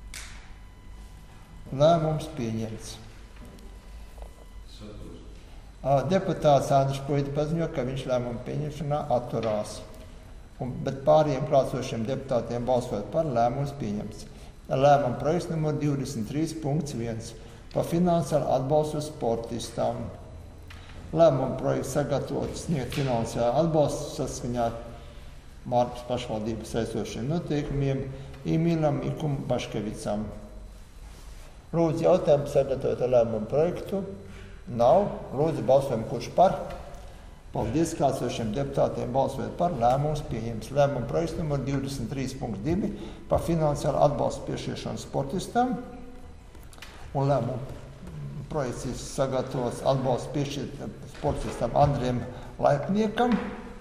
Lēmums pieņemts. Deputāts Andris Puida paziņo, ka viņš lēmumu pieņemšanā atturās, un, bet pārējiem klāsošiem deputātiem balsot par lēmumus pieņemts. Lēmuma projekts numur divdesmit trīs punkts viens par finansiālu atbalstu sportistām. Lēmuma projekts sagatavots sniegt finansiālu atbalstu saskaņā ar Mārpas pašvaldības saistošiem noteikumiem Īmīlam Ikum Baškevicam. Lūdzu jautājumu sagatavot lēmumu projektu. Nav. Lūdzu balsojumu, kurš par. Paldies klāsošiem deputātiem balsojot par lēmumus pieņemts. Lēmuma projekts numur divdesmit trīs punkts divi par finansiālu atbalstu piešķiršanu sportistam. Un lēmuma projekts ir sagatavots atbalstu piešķirt sportistam Andriem Laipniekam.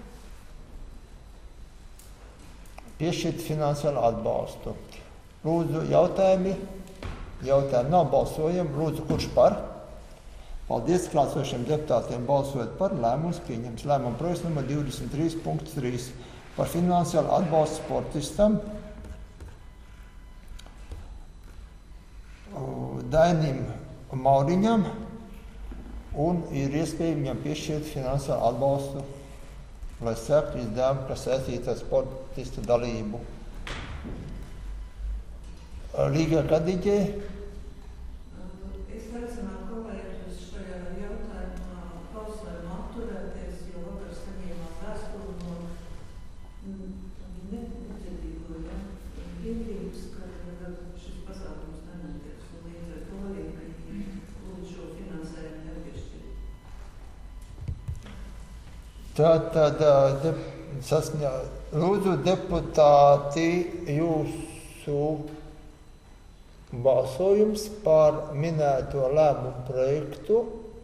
Piešķirt finansiālu atbalstu. Lūdzu jautājumi. Jautājumi nav, balsojam. Lūdzu, kurš par? Paldies klāsošiem deputātiem balsojot par lēmumus pieņemts. Lēmuma projekts numur divdesmit trīs punkts trīs par finansiālu atbalstu sportistam Dainim Mauriņam un ir iespēja viņam piešķirt finansiālu atbalstu, lai sektu izdevumu, kas saistīta ar sportistu dalību. Līga Kadiģe. Es aicinātu kolēģus šajā jautājumā balsojumu atturēties, jo vakar saņēmām vēstuli no nedzirdīgo, ja, biedrības, ka šis pasākums nenotiks, un līdz ar to arī viņi lūdzu šo finansējumu nepiešķirt. Tātad, de, saskaņā, lūdzu deputāti, jūsu balsojums par minēto lēmumu projektu.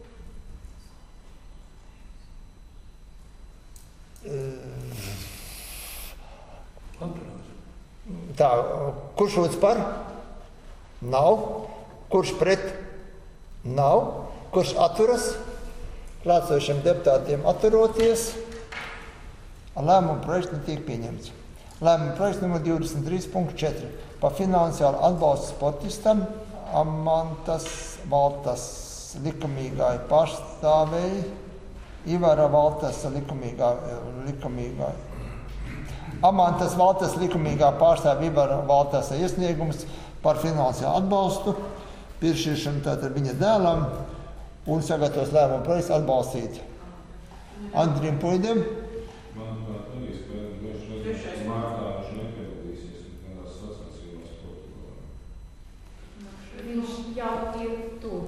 Tā, kurš lūdz par? Nav. Kurš pret? Nav. Kurš atturas? Klātsošiem deputātiem atturoties. Lēmumu projekts netiek pieņemts. Lēmuma projekts numur divdesmit trīs punkts četri par finansiālu atbalstu sportistam Amantas Valtas likumīgai pārstāvēji Ivara Valtas likumīgā, likumīgā Amantas Valtas likumīgā pārstāve Ivara Valtas iesniegums par finansiālu atbalstu piešķiršanu tātad viņa dēlam un sagatavos lēmumu projekts atbalstīt Andrim Puidam. Viņš jau ir tur.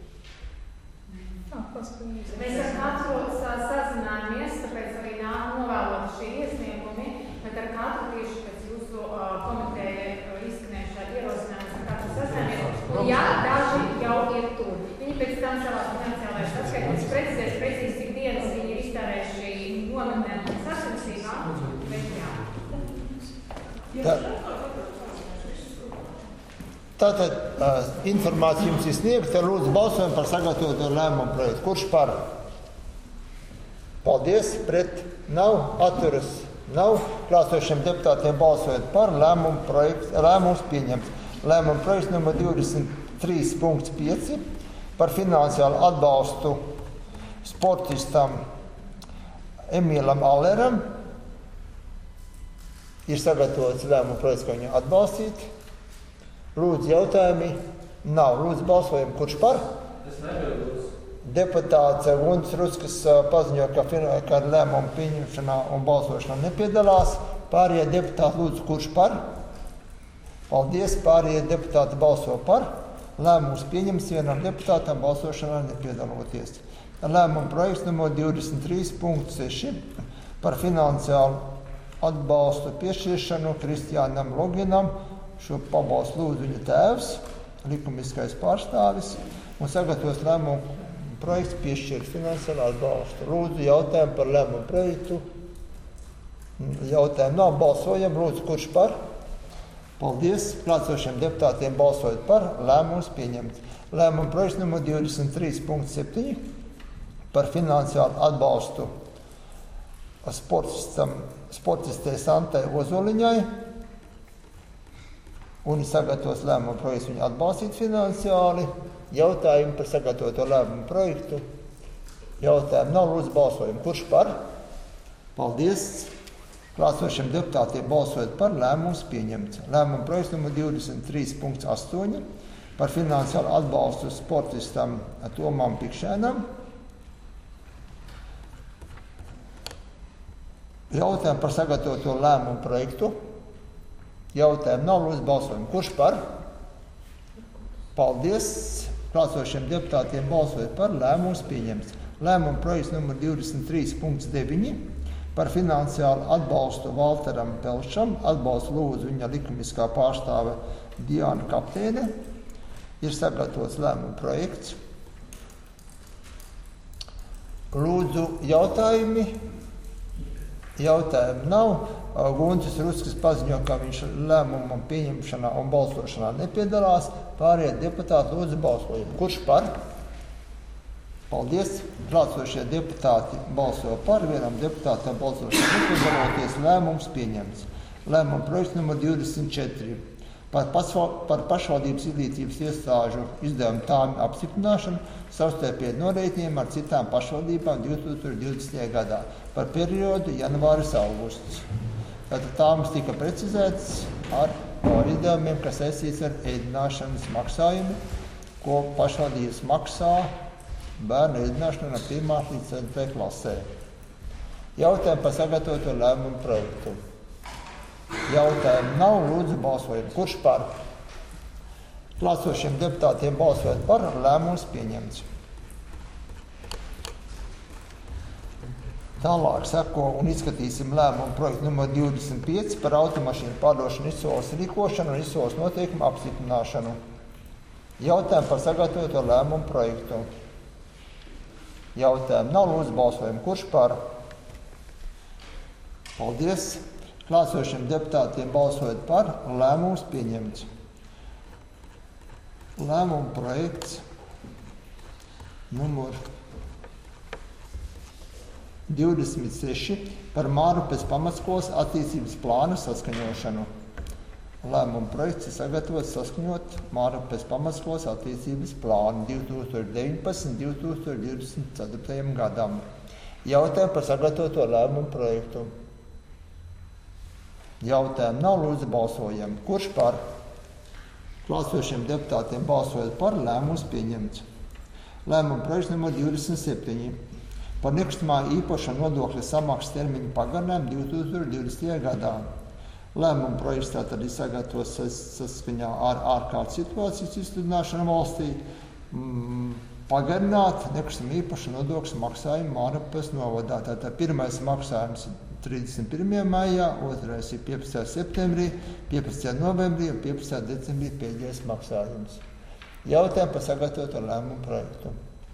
Mēs ar katru sazinājāmies, tāpēc arī novēlot šie iesniegumi, bet ar katru tieši pēc jūsu komiteja izskanējušā ierosinājums ar katru sazinājāmies. Un jā, daži jau ir tur. Viņi pēc tam savā finansiālajā atskaitās precizēs precīzi, cik dienas viņi ir iztērējuši nometnē un sasacībā, bet jā. Tā. Tātad uh, informācija jums ir sniegta, lūdzu balsojumu par sagatavoto lēmumu projektu. Kurš par? Paldies, pret nav, atturas nav. Klāsošiem deputātiem balsojot par lēmumu projektu, lēmums pieņemts. Lēmumu projekts numur divdesmit trīs punkts pieci par finansiālu atbalstu sportistam Emīlam Alleram. Ir sagatavots lēmumu projekts, ko viņu atbalstīt. Lūdzu, jautājumi nav. Lūdzu, balsojam, kurš par? Es nevaru. Deputāts Gunts Rudskas paziņo, ka, ka lēmumu pieņemšanā un balsošanā nepiedalās. Pārējie deputāti lūdzu, kurš par? Paldies, pārējie deputāti balso par. Lēmums pieņems vienam deputātam balsošanā nepiedaloties. Lēmumu projekts numur divdesmit trīs punkts seši par finansiālu atbalstu piešķiršanu Kristiānam Loginam. Šo pabalstu lūdzu viņa tēvs, likumiskais pārstāvis, un sagatavos lēmumu projekts piešķirt finansiālu atbalstu. Lūdzu jautājumu par lēmumu projektu. Jautājumu nav, balsojam. Lūdzu, kurš par? Paldies. Klātsošiem deputātiem balsojot par, lēmums pieņemts. Lēmumu projekts numur divdesmit trīs punkts septiņi par finansiālu atbalstu sportistam, sportistei Santai Ozoliņai. Un sagatavos lēmumu projektu viņu atbalstīt finansiāli. Jautājumi par sagatavoto lēmumu projektu Jautājumu nav, lūdzu balsojumu. Kurš par? Paldies. Klāsošiem deputātiem balsojot par, lēmums pieņemts. Lēmuma projekts numur divdesmit trīs punkts astoņi par finansiālu atbalstu sportistam Tomam Pikšēnam. Jautājumu par sagatavoto lēmumu projektu. Jautājumu nav, lūdzu balsojumu. Kurš par? Paldies. Klāsošiem deputātiem balsojot par, lēmums pieņemts. Lēmuma projekts numur divdesmit trīs punkts deviņi par finansiālu atbalstu Valteram Pelšam, atbalstu lūdzu viņa likumiskā pārstāve Diana Kapteine. Ir sagatavots lēmuma projekts. Lūdzu jautājumi. Jautājumu nav. Guntis Ruskis paziņo, ka viņš lēmuma pieņemšanā un balsošanā nepiedalās. Pārējie deputāti lūdzu balsojumu. Kurš par? Paldies. Klātsošie deputāti balso par, vienam deputātam balsošanā nepiedaloties, lēmums pieņemts. Lēmuma projekts numur divdesmit četri par, pasval, par pašvaldības izglītības iestāžu izdevumu tāmi apstiprināšanu savstarpēju norēķiniem ar citām pašvaldībām divi tūkstoši divdesmitajā gadā par periodu janvāris augusts. Tātad tāmas tika precizēts ar, ar izdevumiem, kas saistīts ar ēdināšanas maksājumu, ko pašvaldības maksā bērnu ēdināšanu no pirmās līdz ceturtajai klasē. Jautājumu par sagatavoto lēmumu projektu. Jautājumu nav, lūdzu balsojumu. Kurš par? Klātsošiem deputātiem balsojot par, lēmums pieņemts. Tālāk seko un izskatīsim lēmumu projektu numur divdesmit pieci par automašīnu pārdošanu izsoles rīkošanu un izsoles noteikumu apstiprināšanu. Jautājumu par sagatavoto lēmumu projektu. Jautājumu nav, lūdzu balsojumu. Kurš par? Paldies. Klātsošiem deputātiem balsojot par, lēmums pieņemts. Lēmuma projekts numur divdesmit seši par Mārupes pamatskolas attīstības plānu saskaņošanu. Lēmuma projekts ir sagatavots saskaņot Mārupes pamatskolas attīstības plānu divi tūkstoši deviņpadsmit līdz divi tūkstoši divdesmit ceturtajam gadam. Jautājumu par sagatavoto lēmumu projektu. Jautājumu nav, lūdzu balsojam. Kurš par? Klātsošiem deputātiem balsojot par, lēmums pieņemts. Lēmuma projekts numur divdesmit septiņi par nekustamā īpašuma nodokļa samaksas termiņu pagarinājumu divi tūkstoši divdesmitajā gadā. Lēmuma projekts tātad ir sagatavots saskaņā ar ārkārtas situācijas izsludināšanu valstī, mm, pagarināt nekustamā īpašuma nodokļa maksājumu Mārupes novadā. Tātad pirmais maksājums trīsdesmit pirmajā maijā, otrais ir piecpadsmitajā septembrī, piecpadsmitajā novembrī un piecpadsmitajā decembrī pēdējais maksājums. Jautājumu par sagatavoto lēmumu projektu.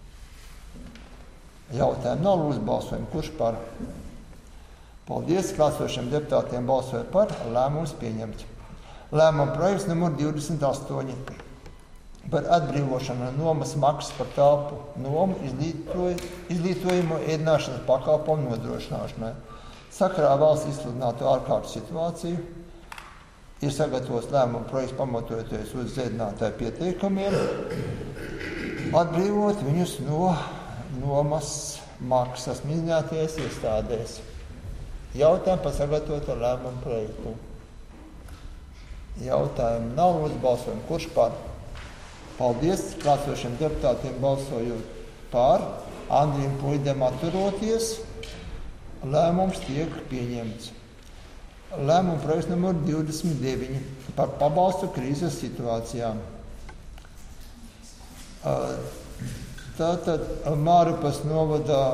Jautājumu nav, lūdzu balsojumu. Kurš par? Paldies. Klātsošiem deputātiem balsojot par, lēmums pieņemts. Lēmuma projekts numur divdesmit astoņi par atbrīvošanu no nomas maksas par telpu nomu izglītojumu ēdināšanas pakalpojumu nodrošināšanai. Sakarā valsts izsludināto ārkārtas situāciju ir sagatavots lēmuma projekts pamatojoties uz ēdinātāju pieteikumiem, atbrīvot viņus no nomas maksas minētajās iestādēs. Jautājumu par sagatavoto lēmumu projektu. Jautājumu nav, lūdzu balsojumu. Kurš par? Paldies. Klātsošiem deputātiem balsojot par, Andriem Puidem atturoties, lēmums tiek pieņemts. Lēmuma projekts numur divdesmit deviņi par pabalstu krīzes situācijām. Tātad Mārupes novadā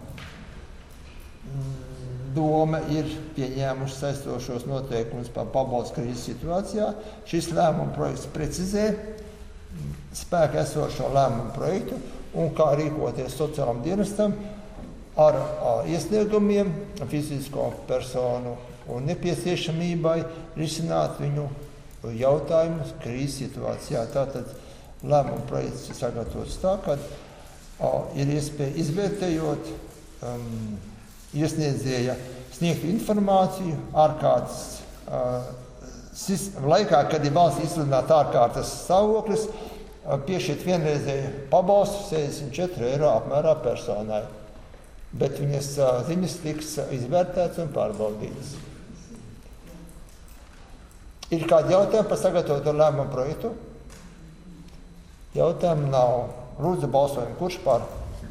doma ir pieņēmuši saistošos noteikumus par pabalstu krīzes situācijā. Šis lēmuma projekts precizē spēkā esošo lēmumu projektu un kā rīkoties sociālam dienestam ar, ar iesniegumiem fizisko personu un nepieciešamībai risināt viņu jautājumus krīzes situācijā. Tātad lēmuma projekts ir sagatavots tā, ka a, ir iespēja izvērtējot um, iesniedzēja sniegt informāciju ārkārtas uh, sis, laikā, kad ir valsts izsludināta ārkārtas stāvoklis, piešķirt vienreizēju pabalstu sešdesmit četri eiro apmērā personai, bet viņas ziņas tiks izvērtētas un pārbaudītas. Ir kādi jautājumi par sagatavoto lēmumu projektu? Jautājumu nav. Lūdzu, balsojam, kurš par?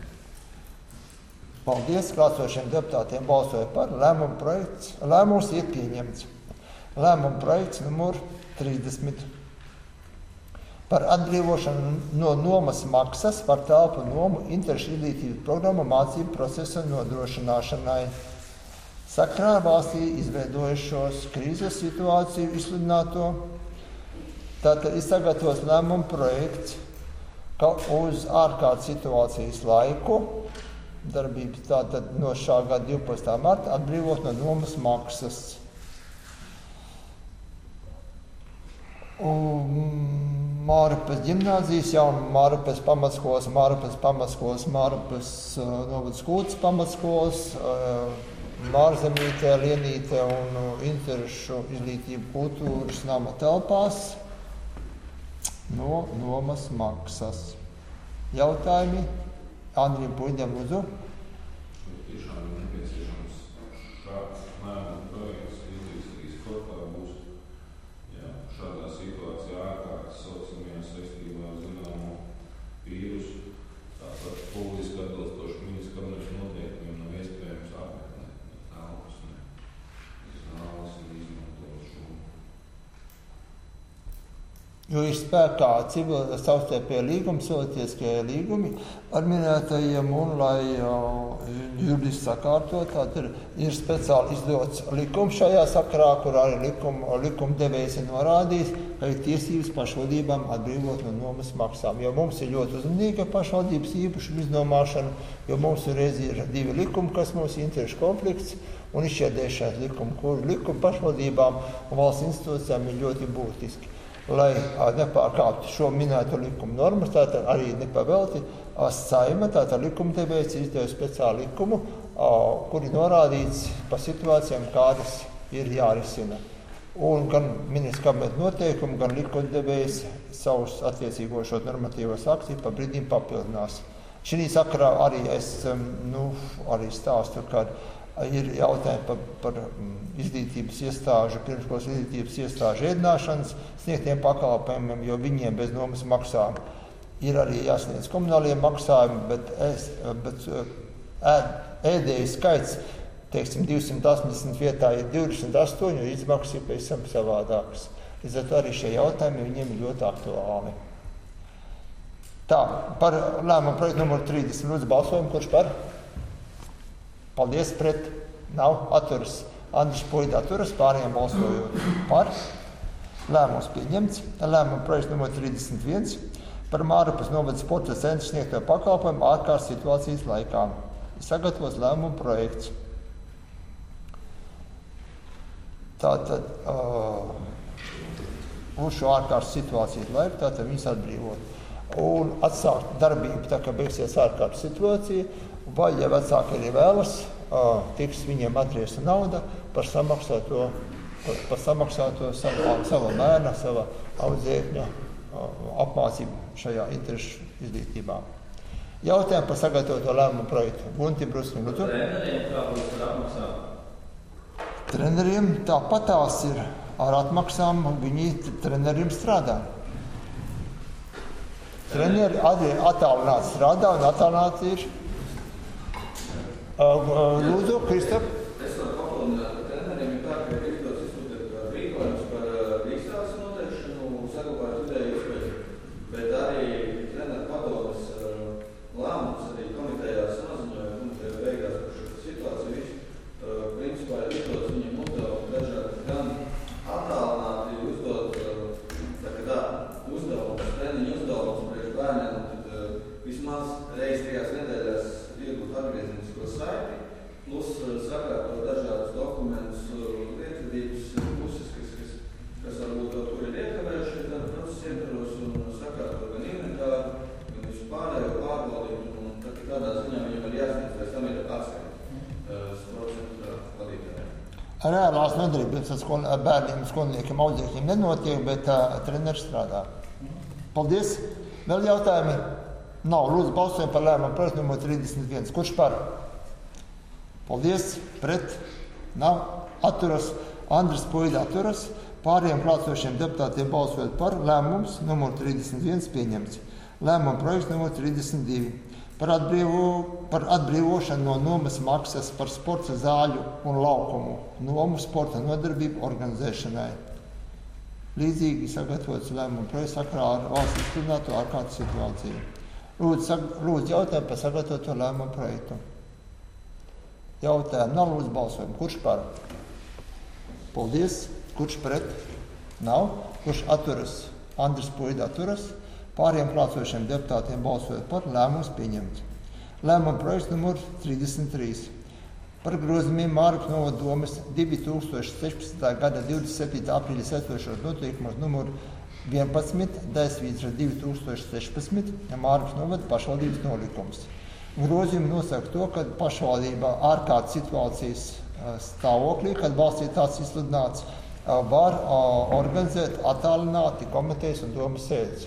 Paldies, klātsošiem deputātiem balsoja par. Lēmumu projekts. Lēmums ir pieņemts. Lēmumu projekts numur trīsdesmit. Par atbrīvošanu no nomas maksas par telpu nomu interešu izglītības programmu mācību procesa nodrošināšanai. Sakarā ar valstī izveidojušos krīzes situāciju izsludināto, tātad ir sagatavots lēmumu projekts, ka uz ārkārtas situācijas laiku, darbības tātad no šā gada divpadsmitā marta, atbrīvot no nomas maksas. Un Mārupes ģimnāzijas, jauna Mārupes pamatskolas, Mārupes pamatskolas, Mārupes uh, novads Kūtas pamatskolas, uh, Mārzemītē, Lienītē un uh, interešu izglītību kultūras nama telpās no nomas maksas. Jautājumi? Andriem Puļģiem, lūdzu. Tiešām nepieciešams šāds lēmumu projekts izdarīs kopā būs. Jā, šādā situācijā ārkārtas saucamajā saistībā ar zināmo vīrusu, tāpat publiski atbilstoši ministra kabineta noteikumiem nav iespējams apmeklēt no telpas, ne zāles un izmantot šo. Jo ir spēkā civil savstarpējie līgumi, cilvēciskie līgumi ar minētajiem, un lai uh, juridiski sakārtot, tad ir, ir speciāli izdots likums šajā sakarā, kur arī likum, likumdevējs ir norādījis, ka ir tiesības pašvaldībām atbrīvot no nomas maksām. Jo mums ir ļoti uzmanīga pašvaldības īpašuma iznomāšana, jo mums ir reizi ir divi likumi, kas mums ir interešu konflikts, un izšķirdēšanas likumi, kur likumi pašvaldībām un valsts institūcijām ir ļoti būtiski. Lai nepārkāptu šo minēto likumu normas, tātad arī nepavelti Saeima, tātad likumdevējs izdevusi speciālu likumu, kur ir norādīts par situācijām, kādas ir jārisina. Un gan ministra kabineta noteikumi, gan likumdevējs savus attiecīgos normatīvos aktus pa brīdim papildinās. Šī sakarā arī es nu, arī stāstu, ka ir jautājumi par, par izglītības iestāžu, pirmskolas izglītības iestāžu ēdināšanas sniegtiem pakalpojumiem, jo viņiem bez nomas maksām ir arī jāsniedz komunālie maksājumi, bet, es, bet ēd, ēdēju skaits, teiksim, divsimt astoņdesmit vietā ir divdesmit astoņi, jo izmaksas ir pēc tam savādākas. Līdz ar to arī šie jautājumi viņiem ir ļoti aktuāli. Tā, par lēmumu projektu numuru trīsdesmit, lūdzu balsojumu, kurš par? Paldies, pret, nav, atturas. Andris Puļģis atturas, pārējiem balsojot par. Lēmums pieņemts. Lēmumu projekts numur trīsdesmit viens par Mārupes novada sporta centra sniegto pakalpojumu ārkārtas situācijas laikā. Sagatavos lēmumu projekts. Tātad uh, uz šo ārkārtas situācijas laiku, tātad viņus atbrīvot. Un atsākt darbību, tā kā beigsies ārkārtas situācija, vai, ja vecāki arī vēlas, uh, tiks viņiem atgriezta nauda par samaksāto, par, par samaksāto sava, sava bērna, sava audzēkņa uh, apmācību šajā interešu izglītībā. Jautājumi par sagatavoto lēmumu projektu. Gunti Brusni, lūdzu. Treneriem kā būs ar atmaksām? Treneriem tāpatās ir ar atmaksām, viņi treneriem strādā. Treneri attālināti strādā un attālināti ir. Uh, lūdzu, Kristap. Es varu papildināt, ka treneriem ir tā, ka ir izdots izsūtīt rīkojums par līdzstādes noteikšanu, saglabājot vidēju izpēju, bet arī treneru padomes lēmums arī komitejā samaziņoja, komiteja beigās par šo situāciju visu. Principā ir izdots viņiem uzdevumi dažādi gan attālināti uzdot, tā kā tā, uzdevums, treniņu uzdevums priekš bērniem, tad vismaz reiz trijās nedēļās iegūt atgriezenisko saiti, plus sakārtot dažādus dokumentus, lietvedības puses, kas, kas, kas varbūt kaut kur ir iekavējušies darba procesa ietvaros un sakārtot gan inventāru, gan visu pārējo pārbaudīt, un tad tādā ziņā viņam ir jāsniedz, vai tam ir atskaita procentu vadītājiem. Reālās nodarbības ar bērniem, skolniekiem, audzēkļiem nenotiek, bet uh, treneris strādā. Paldies! Vēl jautājumi? Nav. Lūdzu, balsojam par lēmumu projektu numur trīsdesmit viens. Kurš par? Paldies. Pret? Nav. Atturas. Andris Puida atturas. Pārējiem klātsošiem deputātiem balsojot par lēmums numur trīsdesmit viens pieņemts. Lēmuma projekts numur trīsdesmit divi. Par, atbrīvo, par atbrīvošanu no nomas maksas par sporta zāļu un laukumu nomu sporta nodarbību organizēšanai. Līdzīgi sagatavots lēmuma projekts sakarā ar valsts izsludināto ārkārtas situāciju. Lūdzu, sag, lūdzu jautājumu par sagatavoto lēmuma projektu. Jautājumu nav, lūdzu balsojumu. Kurš par? Paldies. Kurš pret? Nav. Kurš atturas? Andris Puida atturas. Pāriem klātsošiem deputātiem balsojot par lēmums pieņemts. Lēmuma projekts numur trīsdesmit trīs. Par grozījumiem Mārupes novada domes divi tūkstoši sešpadsmitā gada divdesmit septītā aprīļa secošos noteikumos numur vienpadsmit, daļsvītra divi tūkstoši sešpadsmit, Mārupes novada pašvaldības nolikums. Grozījumi nosaka to, ka pašvaldībā ārkārtas situācijas stāvoklī, kad valstī tāds izsludināts, var organizēt attālināti komitejas un domas sēdes.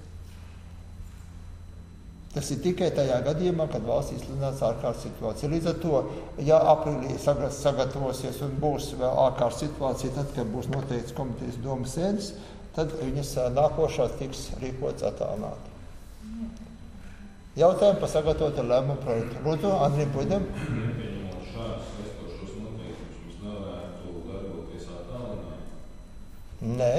Tas ir tikai tajā gadījumā, kad valsts izsludināts ārkārtas situācija. Līdz ar to, ja aprīlī sagatavosies un būs vēl ārkārtas situācija, tad, kad būs noteikts komitejas domas sēdes, tad viņas nākošās tiks rīkots attālināti. Jautājumi par sagatavotu lēmumu projektu. Lūdzu, Andrim Puidam. Nepieņemot šādus estošos noteikumus, mums nevarētu darboties attālināti? Nē.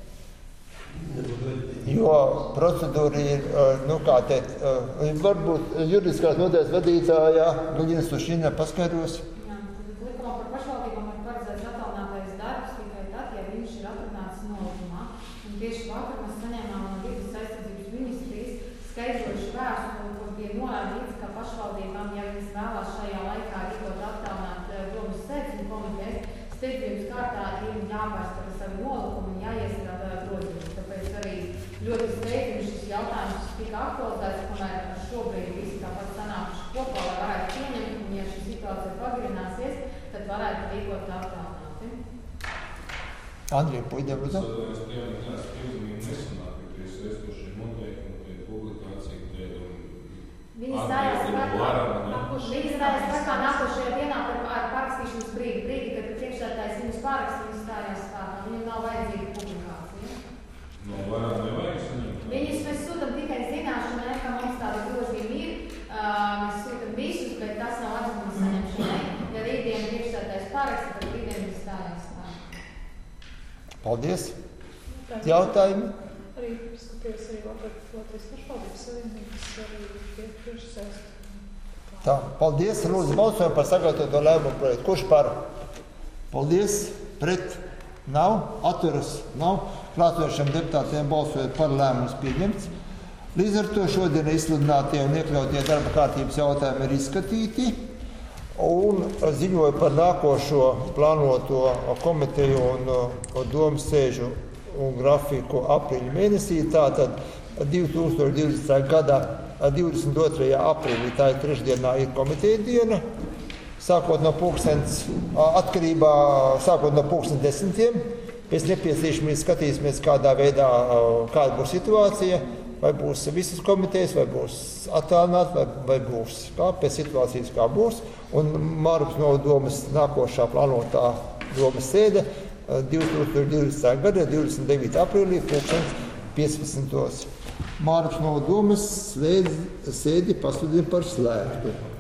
Jo procedūra ir, nu kā teikt, varbūt juridiskās nodaļas vadītājā Gaļina Sušina paskaidros. Jā, tad likumā par pašvaldībām ir paredzēts attālinātais darbs tikai tad, ja viņš ir atrunāts nolikumā. Un tieši vakar mēs saņēmām no Vides aizsardzības ministrijas skaidrojuši vēstuli, kur bija norādīts, ka pašvaldībām, ja viņas vēlās šajā laikā rīkot attālināt domas sēdes un komitejas, steidzības kārtā ir jāpārskata savu nolikumu un jāiestrādā grozījumi. Tāpēc arī ļoti steidzami šis jautājums tika aktualizēts, kamēr šobrīd visi tāpat sanākuši kopā, lai varētu pieņemt, un ja šī situācija pagarināsies, tad varētu rīkot attālināti. Andrija Puidam, lūdzu. Es pieņemu, ka es pieņemu nesanāk, ka tie saistošie noteikumi, tie publikācija, tie Viņi stājās spēkā nākošajā dienā ar parakstīšanas brīdi, brīdi, kad priekšsēdētājs viņus pāraksta, viņi stājās spēkā. Viņam nav vajadzīga publikācija. No varām nevajag saņemt? Viņus mēs sūtam tikai zināšanai, ka mums tāda grozījuma ir. Uh, mēs sūtam visus, bet tas nav atzinuma saņemšanai. Ja rītdien priekšsēdētājs pāraksta, tad rītdien viņi stājās spēkā. Paldies. Jautājumi? Arī skaties arī Latvijas pašvaldības savienības arī tieši saist. Tā, paldies. Lūdzu, balsojam par sagatavoto lēmumu projektu. Kurš par? Paldies. Pret? Nav. Atturas? Nav. Klātošiem deputātiem balsojot par lēmumus pieņemts. Līdz ar to šodien izsludinātie un iekļautie darba kārtības jautājumi ir izskatīti. Un ziņoju par nākošo plānoto komiteju un, un domas sēžu un grafiku aprīļa mēnesī. Tātad divi tūkstoši divdesmitā gada divdesmit otrajā aprīlī, tā ir trešdienā, ir komiteja diena. Sākot no pulkstens, atkarībā, sākot no pulksten desmitiem, pēc nepieciešamības skatīsimies, kādā veidā, kāda būs situācija, vai būs visas komitejas, vai būs attālināt, vai, vai būs kā, pēc situācijas, kā būs. Un Mārupes novada domas nākošā plānotā domas sēde divi tūkstoši divdesmitā gada divdesmit devītā aprīlī, pulkstens piecpadsmitos. Mārupes novada domas sēdi pasludina par slēgtu.